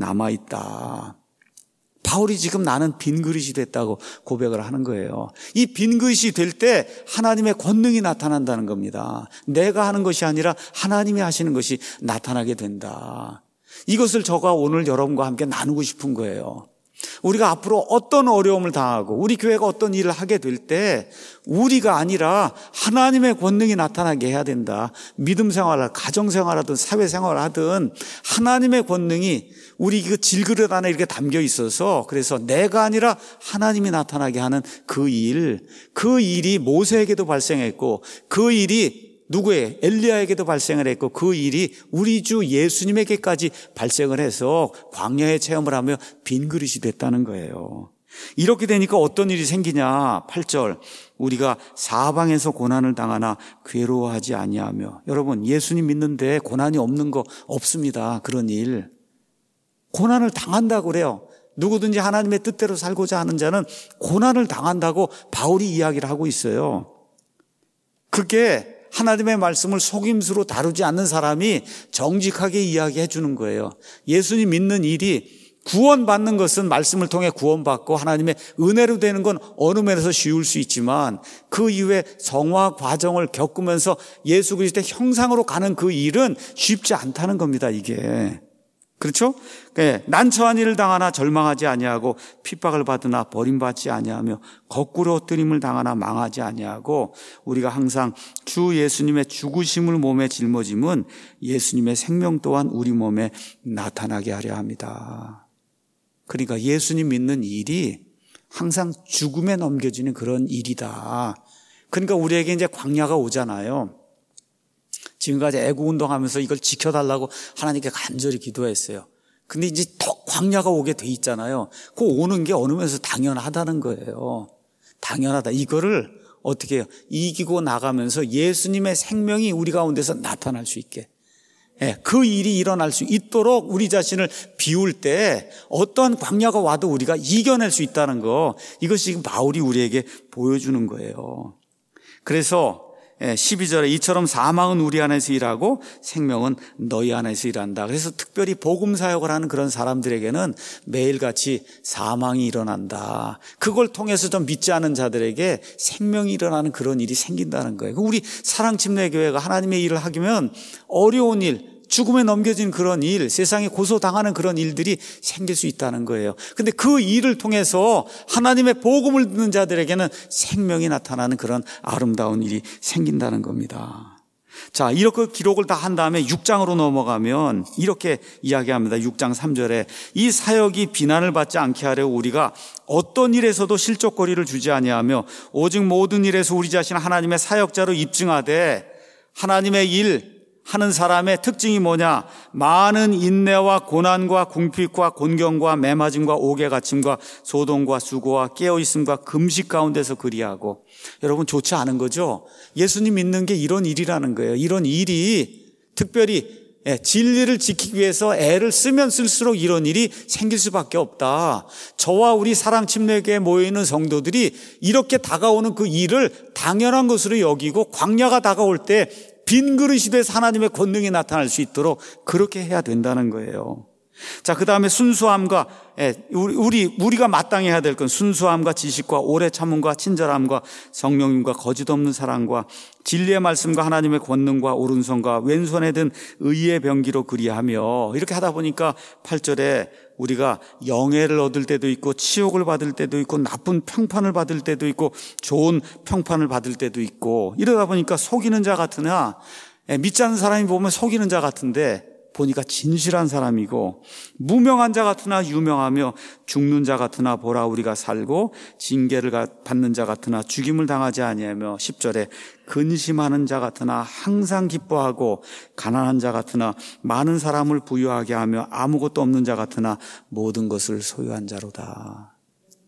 남아있다. 바울이 지금 나는 빈 그릇이 됐다고 고백을 하는 거예요. 이 빈 그릇이 될 때 하나님의 권능이 나타난다는 겁니다. 내가 하는 것이 아니라 하나님이 하시는 것이 나타나게 된다. 이것을 저가 오늘 여러분과 함께 나누고 싶은 거예요. 우리가 앞으로 어떤 어려움을 당하고 우리 교회가 어떤 일을 하게 될 때 우리가 아니라 하나님의 권능이 나타나게 해야 된다. 믿음 생활을, 가정 생활하든 사회 생활을 하든 하나님의 권능이 우리 그 질그릇 안에 이렇게 담겨 있어서, 그래서 내가 아니라 하나님이 나타나게 하는 그 일, 그 일이 모세에게도 발생했고 그 일이 누구의? 엘리야에게도 발생을 했고 그 일이 우리 주 예수님에게까지 발생을 해서 광야의 체험을 하며 빈 그릇이 됐다는 거예요. 이렇게 되니까 어떤 일이 생기냐? 팔 절. 우리가 사방에서 고난을 당하나 괴로워하지 아니하며. 여러분, 예수님 믿는데 고난이 없는 거 없습니다. 그런 일. 고난을 당한다고 그래요. 누구든지 하나님의 뜻대로 살고자 하는 자는 고난을 당한다고 바울이 이야기를 하고 있어요. 그게 하나님의 말씀을 속임수로 다루지 않는 사람이 정직하게 이야기해 주는 거예요. 예수님 믿는 일이 구원받는 것은 말씀을 통해 구원받고 하나님의 은혜로 되는 건 어느 면에서 쉬울 수 있지만 그 이후에 성화 과정을 겪으면서 예수 그리스도의 형상으로 가는 그 일은 쉽지 않다는 겁니다. 이게. 그렇죠? 네, 난처한 일을 당하나 절망하지 아니하고 핍박을 받으나 버림받지 아니하며 거꾸로 엎드림을 당하나 망하지 아니하고 우리가 항상 주 예수님의 죽으심을 몸에 짊어짐은 예수님의 생명 또한 우리 몸에 나타나게 하려 합니다. 그러니까 예수님 믿는 일이 항상 죽음에 넘겨지는 그런 일이다. 그러니까 우리에게 이제 광야가 오잖아요. 지금까지 애국운동하면서 이걸 지켜달라고 하나님께 간절히 기도했어요. 근데 이제 더 광야가 오게 돼 있잖아요. 그 오는 게 어느 면에서 당연하다는 거예요. 당연하다. 이거를 어떻게 해요? 이기고 나가면서 예수님의 생명이 우리 가운데서 나타날 수 있게. 예, 그 일이 일어날 수 있도록 우리 자신을 비울 때 어떠한 광야가 와도 우리가 이겨낼 수 있다는 거, 이것이 지금 바울이 우리에게 보여주는 거예요. 그래서 십이 절에 이처럼 사망은 우리 안에서 일하고 생명은 너희 안에서 일한다. 그래서 특별히 복음 사역을 하는 그런 사람들에게는 매일같이 사망이 일어난다. 그걸 통해서 좀 믿지 않은 자들에게 생명이 일어나는 그런 일이 생긴다는 거예요. 우리 사랑침례교회가 하나님의 일을 하기면 어려운 일, 죽음에 넘겨진 그런 일, 세상에 고소당하는 그런 일들이 생길 수 있다는 거예요. 근데 그 일을 통해서 하나님의 복음을 듣는 자들에게는 생명이 나타나는 그런 아름다운 일이 생긴다는 겁니다. 자, 이렇게 기록을 다 한 다음에 육 장으로 넘어가면 이렇게 이야기합니다. 육 장 삼 절에 이 사역이 비난을 받지 않게 하려 우리가 어떤 일에서도 실족거리를 주지 아니하며 오직 모든 일에서 우리 자신을 하나님의 사역자로 입증하되 하나님의 일 하는 사람의 특징이 뭐냐? 많은 인내와 고난과 궁핍과 곤경과 매맞음과 옥에 갇힘과 소동과 수고와 깨어있음과 금식 가운데서 그리하고. 여러분, 좋지 않은 거죠? 예수님 믿는 게 이런 일이라는 거예요. 이런 일이 특별히 진리를 지키기 위해서 애를 쓰면 쓸수록 이런 일이 생길 수밖에 없다. 저와 우리 사랑침례교회에 모여있는 성도들이 이렇게 다가오는 그 일을 당연한 것으로 여기고 광야가 다가올 때 빈 그릇이 돼서 하나님의 권능이 나타날 수 있도록 그렇게 해야 된다는 거예요. 자, 그 다음에 순수함과, 우리, 우리가 마땅히 해야 될 건 순수함과 지식과 오래 참음과 친절함과 성령님과 거짓 없는 사랑과 진리의 말씀과 하나님의 권능과 오른손과 왼손에 든 의의 병기로 그리하며, 이렇게 하다 보니까 팔 절에 우리가 영예를 얻을 때도 있고 치욕을 받을 때도 있고 나쁜 평판을 받을 때도 있고 좋은 평판을 받을 때도 있고, 이러다 보니까 속이는 자 같으나, 믿지 않는 사람이 보면 속이는 자 같은데 보니까 진실한 사람이고, 무명한 자 같으나 유명하며 죽는 자 같으나 보라 우리가 살고 징계를 받는 자 같으나 죽임을 당하지 아니하며, 십 절에 근심하는 자 같으나 항상 기뻐하고 가난한 자 같으나 많은 사람을 부유하게 하며 아무것도 없는 자 같으나 모든 것을 소유한 자로다.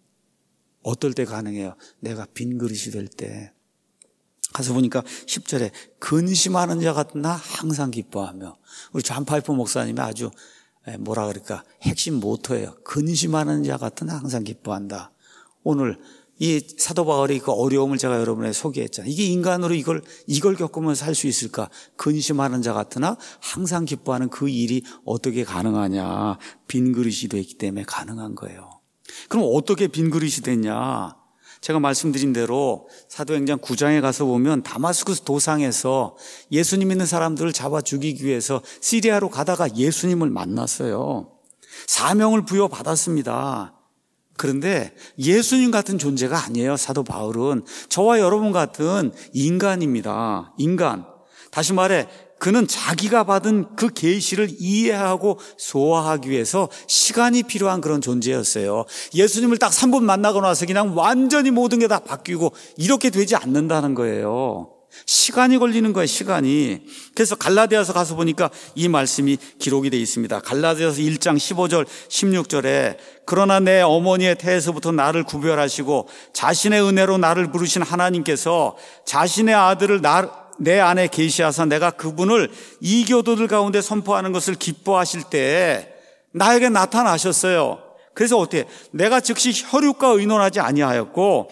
어떨 때 가능해요? 내가 빈 그릇이 될 때. 가서 보니까 십 절에 근심하는 자 같으나 항상 기뻐하며, 우리 존 파이프 목사님이 아주 뭐라 그럴까 핵심 모토예요. 근심하는 자 같으나 항상 기뻐한다. 오늘 이 사도 바울의 그 어려움을 제가 여러분에게 소개했잖아요. 이게 인간으로 이걸 이걸 겪으면서 살 수 있을까? 근심하는 자 같으나 항상 기뻐하는 그 일이 어떻게 가능하냐? 빈 그릇이 되기 때문에 가능한 거예요. 그럼 어떻게 빈 그릇이 됐냐? 제가 말씀드린 대로 사도행전 구 장에 가서 보면 다마스쿠스 도상에서 예수님 믿는 사람들을 잡아 죽이기 위해서 시리아로 가다가 예수님을 만났어요. 사명을 부여받았습니다. 그런데 예수님 같은 존재가 아니에요. 사도 바울은 저와 여러분 같은 인간입니다. 인간. 다시 말해 그는 자기가 받은 그 계시를 이해하고 소화하기 위해서 시간이 필요한 그런 존재였어요. 예수님을 딱 삼 분 만나고 나서 그냥 완전히 모든 게 다 바뀌고 이렇게 되지 않는다는 거예요. 시간이 걸리는 거예요, 시간이. 그래서 갈라디아서 가서 보니까 이 말씀이 기록이 되어 있습니다. 갈라디아서 일 장 십오 절 십육 절에 그러나 내 어머니의 태에서부터 나를 구별하시고 자신의 은혜로 나를 부르신 하나님께서 자신의 아들을 나, 내 안에 계시하사 내가 그분을 이교도들 가운데 선포하는 것을 기뻐하실 때 나에게 나타나셨어요. 그래서 어떻게 내가 즉시 혈육과 의논하지 아니하였고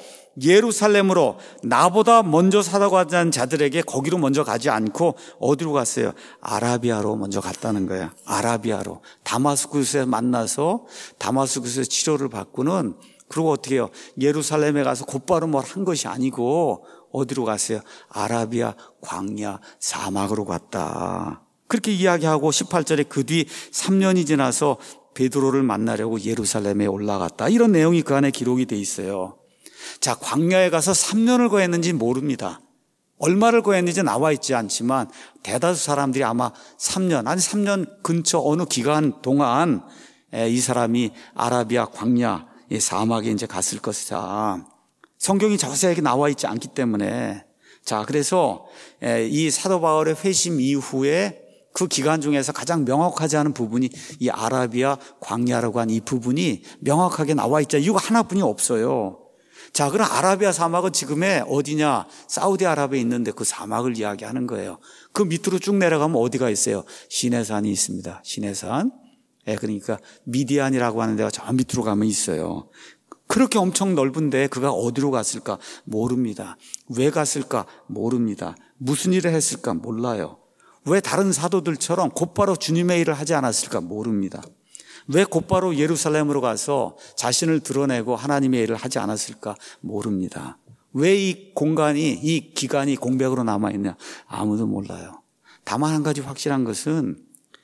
예루살렘으로 나보다 먼저 사다고 하는 자들에게 거기로 먼저 가지 않고 어디로 갔어요? 아라비아로 먼저 갔다는 거예요. 아라비아로. 다마스쿠스에 만나서 다마스쿠스에서 치료를 받고는 그리고 어떻게 해요? 예루살렘에 가서 곧바로 뭘 한 것이 아니고 어디로 갔어요? 아라비아 광야 사막으로 갔다. 그렇게 이야기하고 십팔 절에 그 뒤 삼 년이 지나서 베드로를 만나려고 예루살렘에 올라갔다. 이런 내용이 그 안에 기록이 돼 있어요. 자, 광야에 가서 삼 년을 거했는지 모릅니다. 얼마를 거했는지 나와 있지 않지만 대다수 사람들이 아마 삼 년, 아니 삼 년 근처 어느 기간 동안 이 사람이 아라비아 광야 사막에 이제 갔을 것이다. 성경이 자세하게 나와 있지 않기 때문에. 자, 그래서 이 사도 바울의 회심 이후에 그 기간 중에서 가장 명확하지 않은 부분이 이 아라비아 광야라고 한 이 부분이 명확하게 나와 있죠. 이유가 하나뿐이 없어요. 자, 그럼 아라비아 사막은 지금의 어디냐? 사우디아라비아에 있는데 그 사막을 이야기하는 거예요. 그 밑으로 쭉 내려가면 어디가 있어요? 시내산이 있습니다. 시내산. 예, 그러니까 미디안이라고 하는 데가 저 밑으로 가면 있어요. 그렇게 엄청 넓은데 그가 어디로 갔을까? 모릅니다. 왜 갔을까? 모릅니다. 무슨 일을 했을까? 몰라요. 왜 다른 사도들처럼 곧바로 주님의 일을 하지 않았을까? 모릅니다. 왜 곧바로 예루살렘으로 가서 자신을 드러내고 하나님의 일을 하지 않았을까? 모릅니다. 왜 이 공간이, 이 기간이 공백으로 남아있냐? 아무도 몰라요. 다만 한 가지 확실한 것은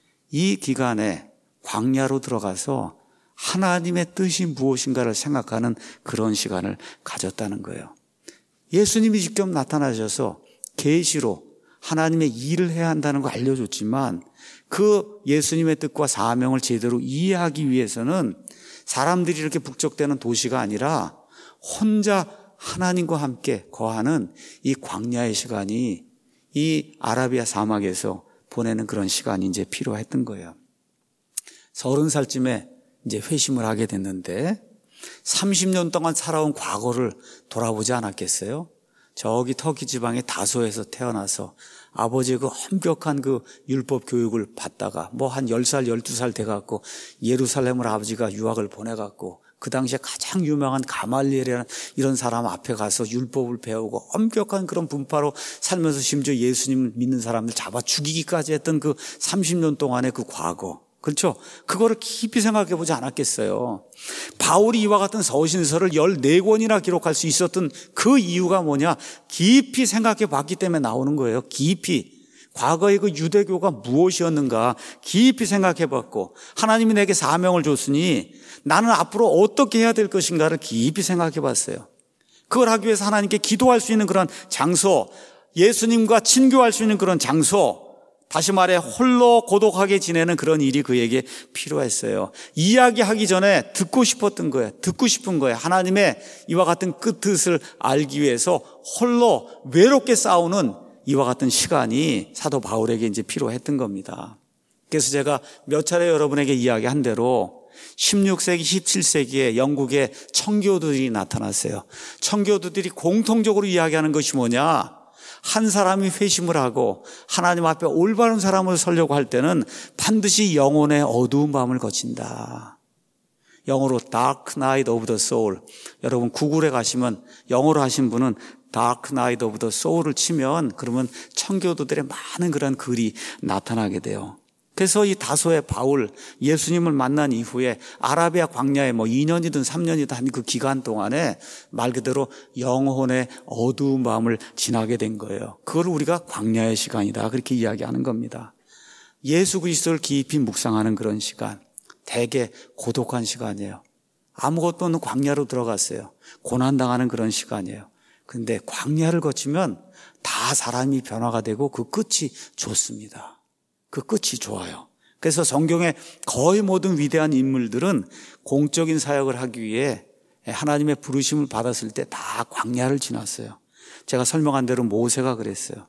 이 기간에 광야로 들어가서 하나님의 뜻이 무엇인가를 생각하는 그런 시간을 가졌다는 거예요. 예수님이 직접 나타나셔서 계시로 하나님의 일을 해야 한다는 거 알려줬지만 그 예수님의 뜻과 사명을 제대로 이해하기 위해서는 사람들이 이렇게 북적대는 도시가 아니라 혼자 하나님과 함께 거하는 이 광야의 시간이 이 아라비아 사막에서 보내는 그런 시간이 이제 필요했던 거예요. 서른 살쯤에 이제 회심을 하게 됐는데 삼십 년 동안 살아온 과거를 돌아보지 않았겠어요? 저기 터키 지방의 다소에서 태어나서 아버지의 그 엄격한 그 율법 교육을 받다가 뭐 한 열 살, 열두 살 돼갖고 예루살렘을 아버지가 유학을 보내갖고 그 당시에 가장 유명한 가말리엘이라는 이런 사람 앞에 가서 율법을 배우고 엄격한 그런 분파로 살면서 심지어 예수님을 믿는 사람들 잡아 죽이기까지 했던 그 삼십 년 동안의 그 과거. 그렇죠? 그거를 깊이 생각해 보지 않았겠어요. 바울이 이와 같은 서신서를 열네 권이나 기록할 수 있었던 그 이유가 뭐냐? 깊이 생각해 봤기 때문에 나오는 거예요. 깊이. 과거의 그 유대교가 무엇이었는가 깊이 생각해 봤고 하나님이 내게 사명을 줬으니 나는 앞으로 어떻게 해야 될 것인가를 깊이 생각해 봤어요. 그걸 하기 위해서 하나님께 기도할 수 있는 그런 장소, 예수님과 친교할 수 있는 그런 장소, 다시 말해 홀로 고독하게 지내는 그런 일이 그에게 필요했어요. 이야기하기 전에 듣고 싶었던 거예요. 듣고 싶은 거예요. 하나님의 이와 같은 끝뜻을 알기 위해서 홀로 외롭게 싸우는 이와 같은 시간이 사도 바울에게 이제 필요했던 겁니다. 그래서 제가 몇 차례 여러분에게 이야기한 대로 십육 세기, 십칠 세기에 영국의 청교도들이 나타났어요. 청교도들이 공통적으로 이야기하는 것이 뭐냐? 한 사람이 회심을 하고 하나님 앞에 올바른 사람을 서려고 할 때는 반드시 영혼의 어두운 밤을 거친다. 영어로 Dark Night of the Soul. 여러분 구글에 가시면 영어로 하신 분은 Dark Night of the Soul을 치면 그러면 청교도들의 많은 그런 글이 나타나게 돼요. 그래서 이 다소의 바울, 예수님을 만난 이후에 아라비아 광야에 뭐 이 년이든 삼 년이든 한 그 기간 동안에 말 그대로 영혼의 어두운 밤을 지나게 된 거예요. 그걸 우리가 광야의 시간이다 그렇게 이야기하는 겁니다. 예수 그리스도를 깊이 묵상하는 그런 시간, 되게 고독한 시간이에요. 아무것도 없는 광야로 들어갔어요. 고난당하는 그런 시간이에요. 그런데 광야를 거치면 다 사람이 변화가 되고 그 끝이 좋습니다. 그 끝이 좋아요. 그래서 성경의 거의 모든 위대한 인물들은 공적인 사역을 하기 위해 하나님의 부르심을 받았을 때 다 광야를 지났어요. 제가 설명한 대로 모세가 그랬어요.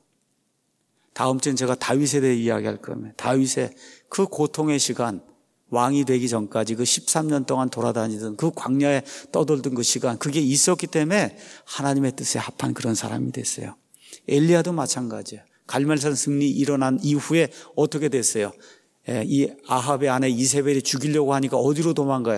다음 주엔 제가 다윗에 대해 이야기할 겁니다. 다윗의 그 고통의 시간, 왕이 되기 전까지 그 십삼 년 동안 돌아다니던 그 광야에 떠돌던 그 시간, 그게 있었기 때문에 하나님의 뜻에 합한 그런 사람이 됐어요. 엘리야도 마찬가지예요. 갈멜산 승리 일어난 이후에 어떻게 됐어요? 이 아합의 아내 이세벨이 죽이려고 하니까 어디로 도망가요?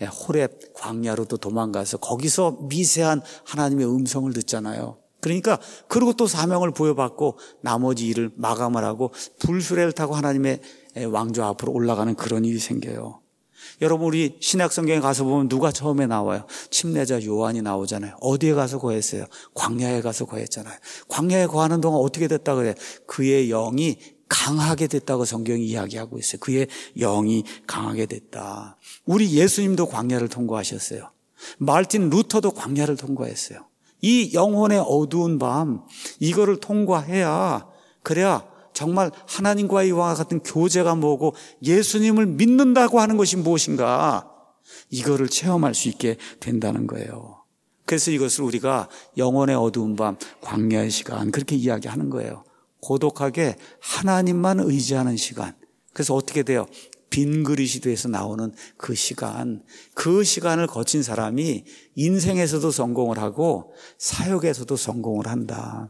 호렙 광야로도 도망가서 거기서 미세한 하나님의 음성을 듣잖아요. 그러니까 그리고 또 사명을 부여받고 나머지 일을 마감을 하고 불수레를 타고 하나님의 왕좌 앞으로 올라가는 그런 일이 생겨요. 여러분, 우리 신약 성경에 가서 보면 누가 처음에 나와요? 침례자 요한이 나오잖아요. 어디에 가서 거했어요? 광야에 가서 거했잖아요. 광야에 거하는 동안 어떻게 됐다 그래요? 그의 영이 강하게 됐다고 성경이 이야기하고 있어요. 그의 영이 강하게 됐다. 우리 예수님도 광야를 통과하셨어요. 마르틴 루터도 광야를 통과했어요. 이 영혼의 어두운 밤, 이거를 통과해야, 그래야 정말 하나님과의 이와 같은 교제가 뭐고 예수님을 믿는다고 하는 것이 무엇인가, 이거를 체험할 수 있게 된다는 거예요. 그래서 이것을 우리가 영혼의 어두운 밤, 광야의 시간, 그렇게 이야기하는 거예요. 고독하게 하나님만 의지하는 시간. 그래서 어떻게 돼요? 빈 그릇이 돼서 나오는 그 시간, 그 시간을 거친 사람이 인생에서도 성공을 하고 사역에서도 성공을 한다.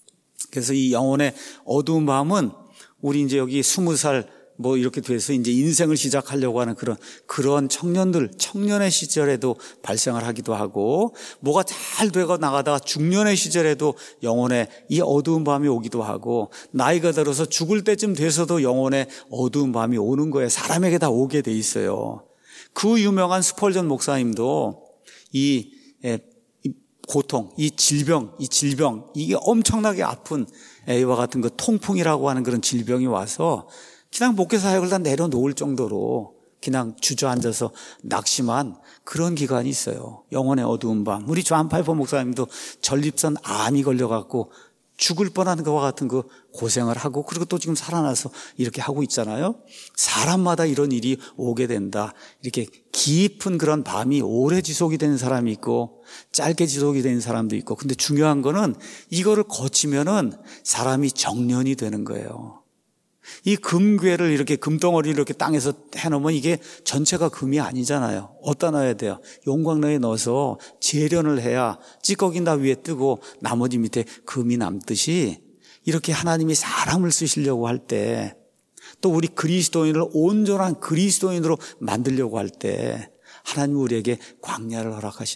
그래서 이 영혼의 어두운 마음은 우리 이제 여기 스무 살 뭐 이렇게 돼서 이제 인생을 시작하려고 하는 그런 그런 청년들, 청년의 시절에도 발생을 하기도 하고, 뭐가 잘 되고 나가다가 중년의 시절에도 영혼의 이 어두운 밤이 오기도 하고, 나이가 들어서 죽을 때쯤 돼서도 영혼의 어두운 밤이 오는 거예요. 사람에게 다 오게 돼 있어요. 그 유명한 스펄전 목사님도 이, 이 고통, 이 질병, 이 질병, 이게 엄청나게 아픈 이와 같은 그 통풍이라고 하는 그런 질병이 와서 그냥 목회 사역을 다 내려놓을 정도로 그냥 주저앉아서 낙심한 그런 기간이 있어요. 영혼의 어두운 밤. 우리 존 파이퍼 목사님도 전립선 암이 걸려갖고 죽을 뻔한 것과 같은 그 고생을 하고, 그리고 또 지금 살아나서 이렇게 하고 있잖아요. 사람마다 이런 일이 오게 된다. 이렇게 깊은 그런 밤이 오래 지속이 되는 사람이 있고 짧게 지속이 되는 사람도 있고, 근데 중요한 거는 이거를 거치면은 사람이 정년이 되는 거예요. 이 금괴를 이렇게 금덩어리를 이렇게 땅에서 해놓으면 이게 전체가 금이 아니잖아요. 어디다 넣어야 돼요? 용광로에 넣어서 재련을 해야 찌꺼기 다 위에 뜨고 나머지 밑에 금이 남듯이, 이렇게 하나님이 사람을 쓰시려고 할 때, 또 우리 그리스도인을 온전한 그리스도인으로 만들려고 할 때 하나님 우리에게 광야를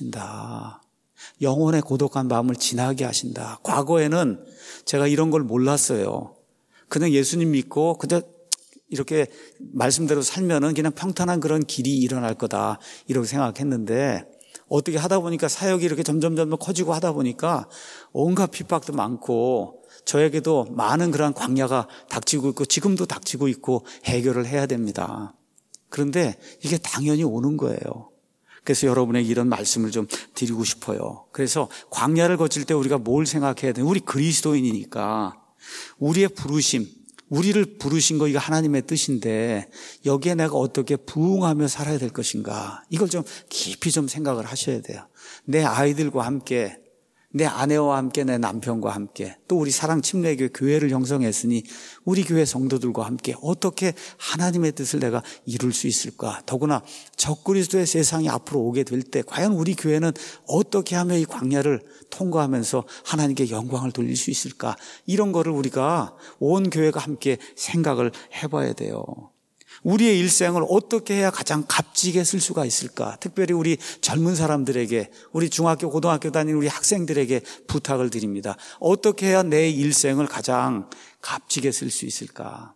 허락하신다. 영혼의 고독한 밤을 지나게 하신다. 과거에는 제가 이런 걸 몰랐어요. 그냥 예수님 믿고 그냥 이렇게 말씀대로 살면은 그냥 평탄한 그런 길이 일어날 거다, 이렇게 생각했는데, 어떻게 하다 보니까 사역이 이렇게 점점 점점 커지고 하다 보니까 온갖 핍박도 많고 저에게도 많은 그런 광야가 닥치고 있고 지금도 닥치고 있고 해결을 해야 됩니다. 그런데 이게 당연히 오는 거예요. 그래서 여러분에게 이런 말씀을 좀 드리고 싶어요. 그래서 광야를 거칠 때 우리가 뭘 생각해야 돼요? 우리 그리스도인이니까 우리의 부르심, 우리를 부르신 거 이거 하나님의 뜻인데 여기에 내가 어떻게 부응하며 살아야 될 것인가, 이걸 좀 깊이 좀 생각을 하셔야 돼요. 내 아이들과 함께, 내 아내와 함께, 내 남편과 함께, 또 우리 사랑 침례교회 교회를 형성했으니 우리 교회 성도들과 함께 어떻게 하나님의 뜻을 내가 이룰 수 있을까? 더구나 적그리스도의 세상이 앞으로 오게 될 때 과연 우리 교회는 어떻게 하면 이 광야를 통과하면서 하나님께 영광을 돌릴 수 있을까? 이런 거를 우리가 온 교회가 함께 생각을 해봐야 돼요. 우리의 일생을 어떻게 해야 가장 값지게 쓸 수가 있을까? 특별히 우리 젊은 사람들에게, 우리 중학교, 고등학교 다니는 우리 학생들에게 부탁을 드립니다. 어떻게 해야 내 일생을 가장 값지게 쓸 수 있을까?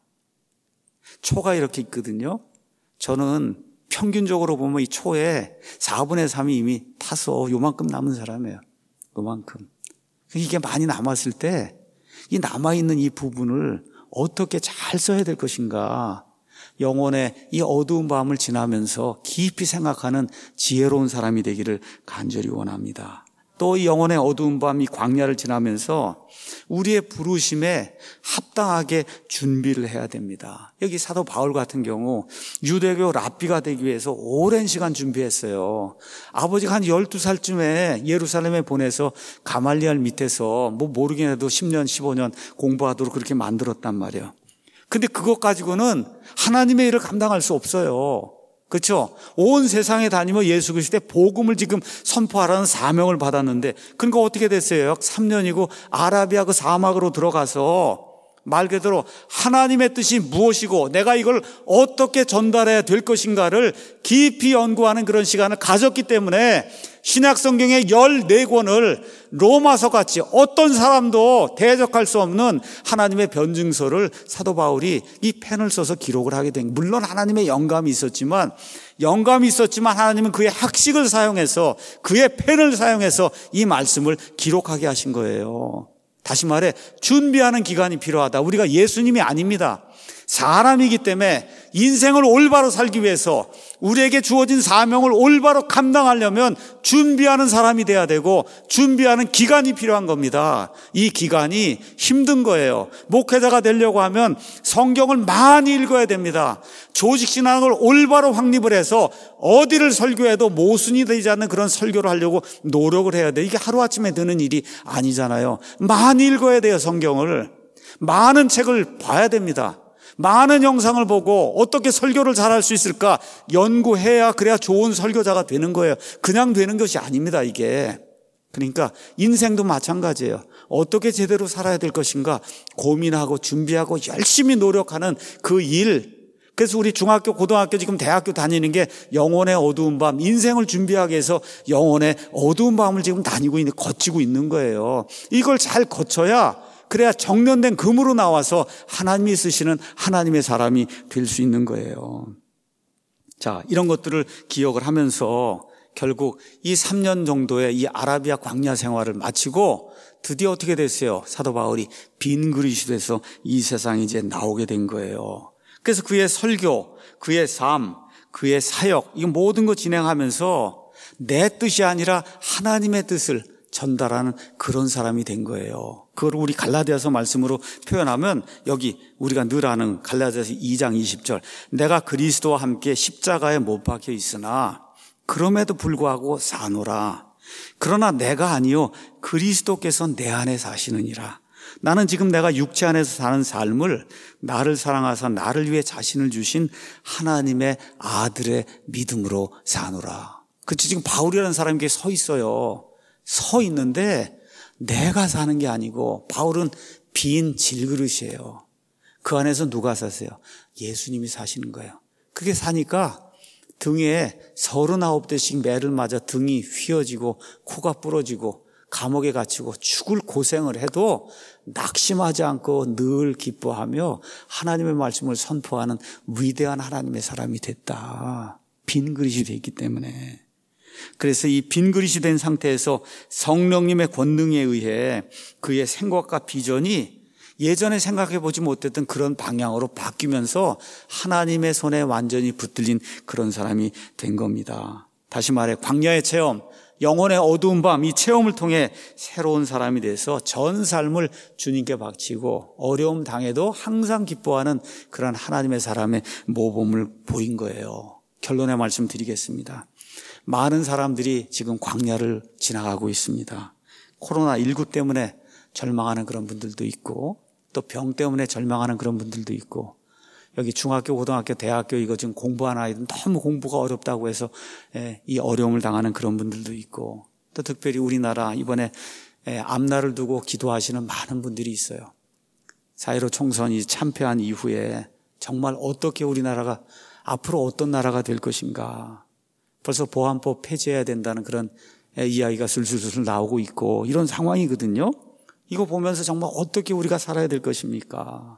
초가 이렇게 있거든요. 저는 평균적으로 보면 이 초에 사분의 삼이 이미 타서 요만큼 남은 사람이에요. 요만큼. 이게 많이 남았을 때 이 남아있는 이 부분을 어떻게 잘 써야 될 것인가? 영혼의 이 어두운 밤을 지나면서 깊이 생각하는 지혜로운 사람이 되기를 간절히 원합니다. 또 이 영혼의 어두운 밤 이 광야를 지나면서 우리의 부르심에 합당하게 준비를 해야 됩니다. 여기 사도 바울 같은 경우 유대교 랍비가 되기 위해서 오랜 시간 준비했어요. 아버지가 한 열두 살쯤에 예루살렘에 보내서 가말리엘 밑에서 뭐 모르긴 해도 십 년, 십오 년 공부하도록 그렇게 만들었단 말이에요. 근데 그것 가지고는 하나님의 일을 감당할 수 없어요. 그렇죠? 온 세상에 다니며 예수 그리스도의 복음을 지금 선포하라는 사명을 받았는데, 그러니까 어떻게 됐어요? 약 삼 년이고 아라비아 그 사막으로 들어가서 말 그대로 하나님의 뜻이 무엇이고 내가 이걸 어떻게 전달해야 될 것인가를 깊이 연구하는 그런 시간을 가졌기 때문에 신약 성경의 열네 권을 로마서 같이 어떤 사람도 대적할 수 없는 하나님의 변증서를 사도 바울이 이 펜을 써서 기록을 하게 된, 물론 하나님의 영감이 있었지만 영감이 있었지만 하나님은 그의 학식을 사용해서 그의 펜을 사용해서 이 말씀을 기록하게 하신 거예요. 다시 말해 준비하는 기간이 필요하다. 우리가 예수님이 아닙니다. 사람이기 때문에 인생을 올바로 살기 위해서 우리에게 주어진 사명을 올바로 감당하려면 준비하는 사람이 돼야 되고 준비하는 기간이 필요한 겁니다. 이 기간이 힘든 거예요. 목회자가 되려고 하면 성경을 많이 읽어야 됩니다. 조직신앙을 올바로 확립을 해서 어디를 설교해도 모순이 되지 않는 그런 설교를 하려고 노력을 해야 돼요. 이게 하루아침에 되는 일이 아니잖아요. 많이 읽어야 돼요. 성경을. 많은 책을 봐야 됩니다. 많은 영상을 보고 어떻게 설교를 잘할 수 있을까 연구해야 그래야 좋은 설교자가 되는 거예요. 그냥 되는 것이 아닙니다, 이게. 그러니까 인생도 마찬가지예요. 어떻게 제대로 살아야 될 것인가 고민하고 준비하고 열심히 노력하는 그 일. 그래서 우리 중학교, 고등학교, 지금 대학교 다니는 게 영혼의 어두운 밤, 인생을 준비하기 위해서 영혼의 어두운 밤을 지금 다니고 있는, 거치고 있는 거예요. 이걸 잘 거쳐야 그래야 정련된 금으로 나와서 하나님이 쓰시는 하나님의 사람이 될 수 있는 거예요. 자, 이런 것들을 기억을 하면서 결국 이 삼 년 정도의 이 아라비아 광야 생활을 마치고 드디어 어떻게 됐어요? 사도 바울이 빈 그릇이 돼서 이 세상에 이제 나오게 된 거예요. 그래서 그의 설교, 그의 삶, 그의 사역, 이 모든 거 진행하면서 내 뜻이 아니라 하나님의 뜻을 전달하는 그런 사람이 된 거예요. 그걸 우리 갈라디아서 말씀으로 표현하면 여기 우리가 늘 아는 갈라디아서 이 장 이십 절, 내가 그리스도와 함께 십자가에 못 박혀 있으나 그럼에도 불구하고 사노라. 그러나 내가 아니요 그리스도께서 내 안에 사시느니라. 나는 지금 내가 육체 안에서 사는 삶을 나를 사랑하사 나를 위해 자신을 주신 하나님의 아들의 믿음으로 사노라. 그치, 지금 바울이라는 사람이 이렇게 서 있어요. 서 있는데 내가 사는 게 아니고 바울은 빈 질그릇이에요. 그 안에서 누가 사세요? 예수님이 사시는 거예요. 그게 사니까 등에 서른아홉 대씩 매를 맞아 등이 휘어지고 코가 부러지고 감옥에 갇히고 죽을 고생을 해도 낙심하지 않고 늘 기뻐하며 하나님의 말씀을 선포하는 위대한 하나님의 사람이 됐다. 빈 그릇이 됐기 때문에. 그래서 이 빈 그릇이 된 상태에서 성령님의 권능에 의해 그의 생각과 비전이 예전에 생각해 보지 못했던 그런 방향으로 바뀌면서 하나님의 손에 완전히 붙들린 그런 사람이 된 겁니다. 다시 말해 광야의 체험, 영혼의 어두운 밤, 이 체험을 통해 새로운 사람이 돼서 전 삶을 주님께 바치고 어려움 당해도 항상 기뻐하는 그런 하나님의 사람의 모범을 보인 거예요. 결론의 말씀 드리겠습니다. 많은 사람들이 지금 광야를 지나가고 있습니다. 코로나십구 때문에 절망하는 그런 분들도 있고 또 병 때문에 절망하는 그런 분들도 있고, 여기 중학교, 고등학교, 대학교 이거 지금 공부하는 아이들 너무 공부가 어렵다고 해서 이 어려움을 당하는 그런 분들도 있고, 또 특별히 우리나라 이번에 앞날을 두고 기도하시는 많은 분들이 있어요. 사일오 총선이 참패한 이후에 정말 어떻게 우리나라가 앞으로 어떤 나라가 될 것인가, 벌써 보안법 폐지해야 된다는 그런 이야기가 슬슬슬 나오고 있고 이런 상황이거든요. 이거 보면서 정말 어떻게 우리가 살아야 될 것입니까?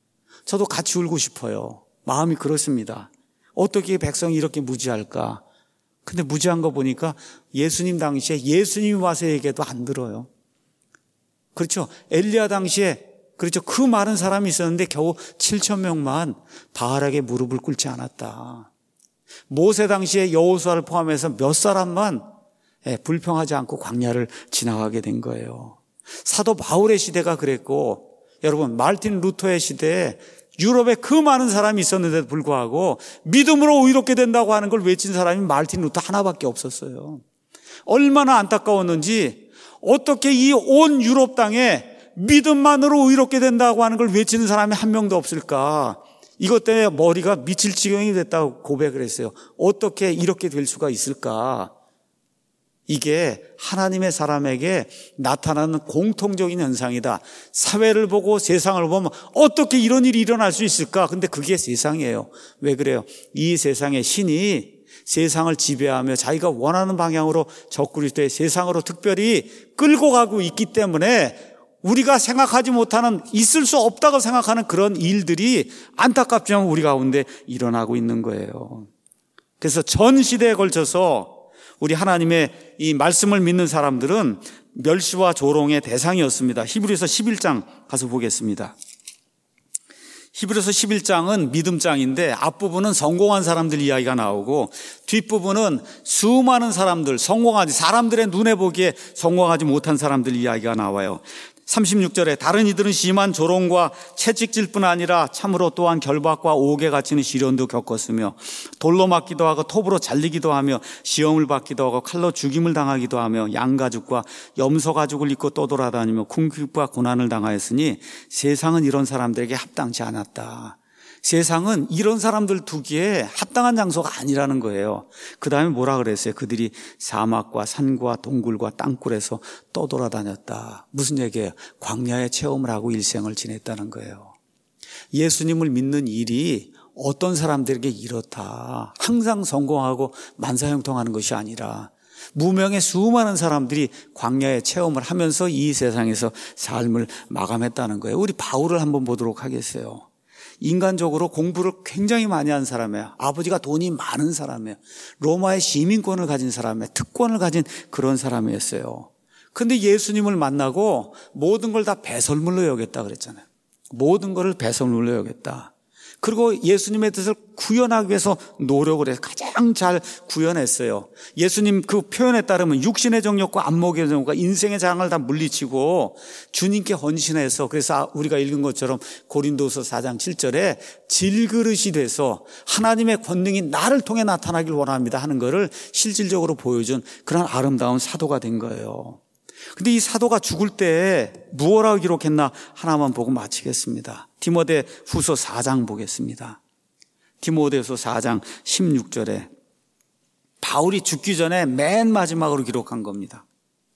저도 같이 울고 싶어요. 마음이 그렇습니다. 어떻게 백성이 이렇게 무지할까? 근데 무지한 거 보니까 예수님 당시에 예수님이 와서 얘기해도 안 들어요. 그렇죠. 엘리야 당시에 그렇죠. 그 많은 사람이 있었는데 겨우 칠천 명만 바알에게 무릎을 꿇지 않았다. 모세 당시에 여호수아를 포함해서 몇 사람만 예, 불평하지 않고 광야를 지나가게 된 거예요. 사도 바울의 시대가 그랬고, 여러분 마르틴 루터의 시대에 유럽에 그 많은 사람이 있었는데도 불구하고 믿음으로 의롭게 된다고 하는 걸 외친 사람이 마르틴 루터 하나밖에 없었어요. 얼마나 안타까웠는지, 어떻게 이 온 유럽 땅에 믿음만으로 의롭게 된다고 하는 걸 외치는 사람이 한 명도 없을까? 이것 때문에 머리가 미칠 지경이 됐다고 고백을 했어요. 어떻게 이렇게 될 수가 있을까? 이게 하나님의 사람에게 나타나는 공통적인 현상이다. 사회를 보고 세상을 보면 어떻게 이런 일이 일어날 수 있을까? 근데 그게 세상이에요. 왜 그래요? 이 세상의 신이 세상을 지배하며 자기가 원하는 방향으로 적그리스도의 때 세상으로 특별히 끌고 가고 있기 때문에 우리가 생각하지 못하는, 있을 수 없다고 생각하는 그런 일들이 안타깝지만 우리 가운데 일어나고 있는 거예요. 그래서 전 시대에 걸쳐서 우리 하나님의 이 말씀을 믿는 사람들은 멸시와 조롱의 대상이었습니다. 히브리서 십일 장 가서 보겠습니다. 히브리서 십일 장은 믿음장인데 앞부분은 성공한 사람들 이야기가 나오고 뒷부분은 수많은 사람들, 성공하지, 사람들의 눈에 보기에 성공하지 못한 사람들 이야기가 나와요. 삼십육 절에 다른 이들은 심한 조롱과 채찍질 뿐 아니라 참으로 또한 결박과 옥에 갇히는 시련도 겪었으며 돌로 맞기도 하고 톱으로 잘리기도 하며 시험을 받기도 하고 칼로 죽임을 당하기도 하며 양가죽과 염소가죽을 입고 떠돌아다니며 궁핍과 고난을 당하였으니 세상은 이런 사람들에게 합당치 않았다. 세상은 이런 사람들 두기에 합당한 장소가 아니라는 거예요. 그 다음에 뭐라 그랬어요? 그들이 사막과 산과 동굴과 땅굴에서 떠돌아다녔다. 무슨 얘기예요? 광야의 체험을 하고 일생을 지냈다는 거예요. 예수님을 믿는 일이 어떤 사람들에게 이렇다. 항상 성공하고 만사형통하는 것이 아니라 무명의 수많은 사람들이 광야의 체험을 하면서 이 세상에서 삶을 마감했다는 거예요. 우리 바울을 한번 보도록 하겠어요. 인간적으로 공부를 굉장히 많이 한 사람이에요. 아버지가 돈이 많은 사람이에요. 로마의 시민권을 가진 사람이에요. 특권을 가진 그런 사람이었어요. 그런데 예수님을 만나고 모든 걸 다 배설물로 여겼다 그랬잖아요. 모든 걸 배설물로 여겼다. 그리고 예수님의 뜻을 구현하기 위해서 노력을 해서 가장 잘 구현했어요. 예수님 그 표현에 따르면 육신의 정욕과 안목의 정욕과 인생의 장을 다 물리치고 주님께 헌신해서, 그래서 우리가 읽은 것처럼 고린도서 사 장 칠 절에 질그릇이 돼서 하나님의 권능이 나를 통해 나타나길 원합니다 하는 것을 실질적으로 보여준 그런 아름다운 사도가 된 거예요. 근데 이 사도가 죽을 때 무엇라고 기록했나 하나만 보고 마치겠습니다. 디모데 후서 사 장 보겠습니다. 디모데후서 사 장 십육 절에 바울이 죽기 전에 맨 마지막으로 기록한 겁니다.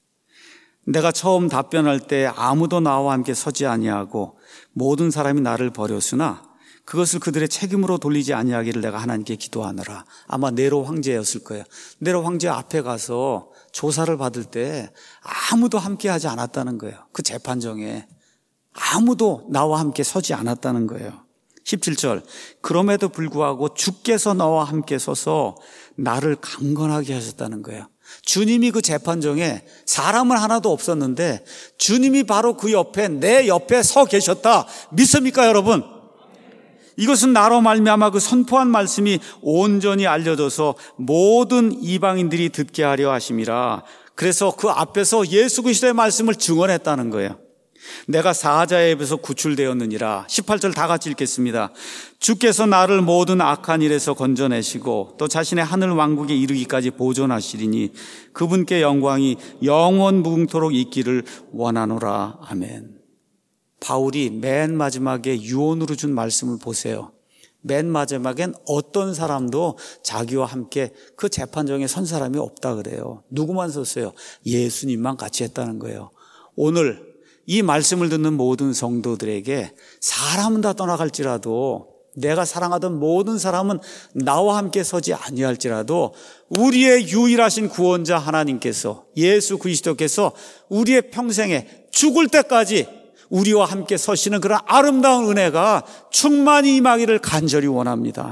내가 처음 답변할 때 아무도 나와 함께 서지 아니하고 모든 사람이 나를 버렸으나 그것을 그들의 책임으로 돌리지 아니하기를 내가 하나님께 기도하노라. 아마 네로 황제였을 거예요. 네로 황제 앞에 가서 조사를 받을 때 아무도 함께 하지 않았다는 거예요. 그 재판정에 아무도 나와 함께 서지 않았다는 거예요. 십칠 절 그럼에도 불구하고 주께서 나와 함께 서서 나를 강건하게 하셨다는 거예요. 주님이 그 재판정에 사람은 하나도 없었는데 주님이 바로 그 옆에, 내 옆에 서 계셨다. 믿습니까 여러분? 이것은 나로 말미암아 그 선포한 말씀이 온전히 알려져서 모든 이방인들이 듣게 하려 하심이라. 그래서 그 앞에서 예수 그리스도의 말씀을 증언했다는 거예요. 내가 사자의 입에서 구출되었느니라. 십팔 절 다 같이 읽겠습니다. 주께서 나를 모든 악한 일에서 건져내시고 또 자신의 하늘 왕국에 이르기까지 보존하시리니 그분께 영광이 영원 무궁토록 있기를 원하노라. 아멘. 바울이 맨 마지막에 유언으로 준 말씀을 보세요. 맨 마지막엔 어떤 사람도 자기와 함께 그 재판정에 선 사람이 없다 그래요. 누구만 섰어요? 예수님만 같이 했다는 거예요. 오늘 이 말씀을 듣는 모든 성도들에게 사람은 다 떠나갈지라도, 내가 사랑하던 모든 사람은 나와 함께 서지 아니할지라도 우리의 유일하신 구원자 하나님께서, 예수 그리스도께서 우리의 평생에 죽을 때까지 우리와 함께 서시는 그런 아름다운 은혜가 충만히 임하기를 간절히 원합니다.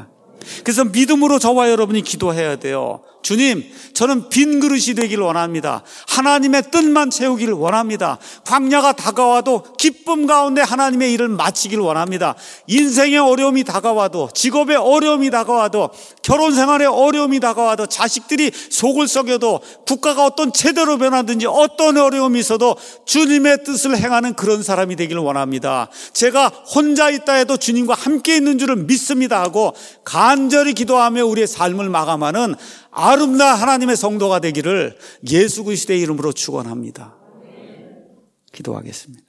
그래서 믿음으로 저와 여러분이 기도해야 돼요. 주님, 저는 빈 그릇이 되길 원합니다. 하나님의 뜻만 채우기를 원합니다. 광야가 다가와도 기쁨 가운데 하나님의 일을 마치길 원합니다. 인생의 어려움이 다가와도, 직업의 어려움이 다가와도, 결혼 생활의 어려움이 다가와도, 자식들이 속을 썩여도, 국가가 어떤 체대로 변하든지 어떤 어려움이 있어도 주님의 뜻을 행하는 그런 사람이 되기를 원합니다. 제가 혼자 있다 해도 주님과 함께 있는 줄을 믿습니다 하고 간절히 기도하며 우리의 삶을 마감하는 아름다운 하나님의 성도가 되기를 예수 그리스도의 이름으로 축원합니다. 기도하겠습니다.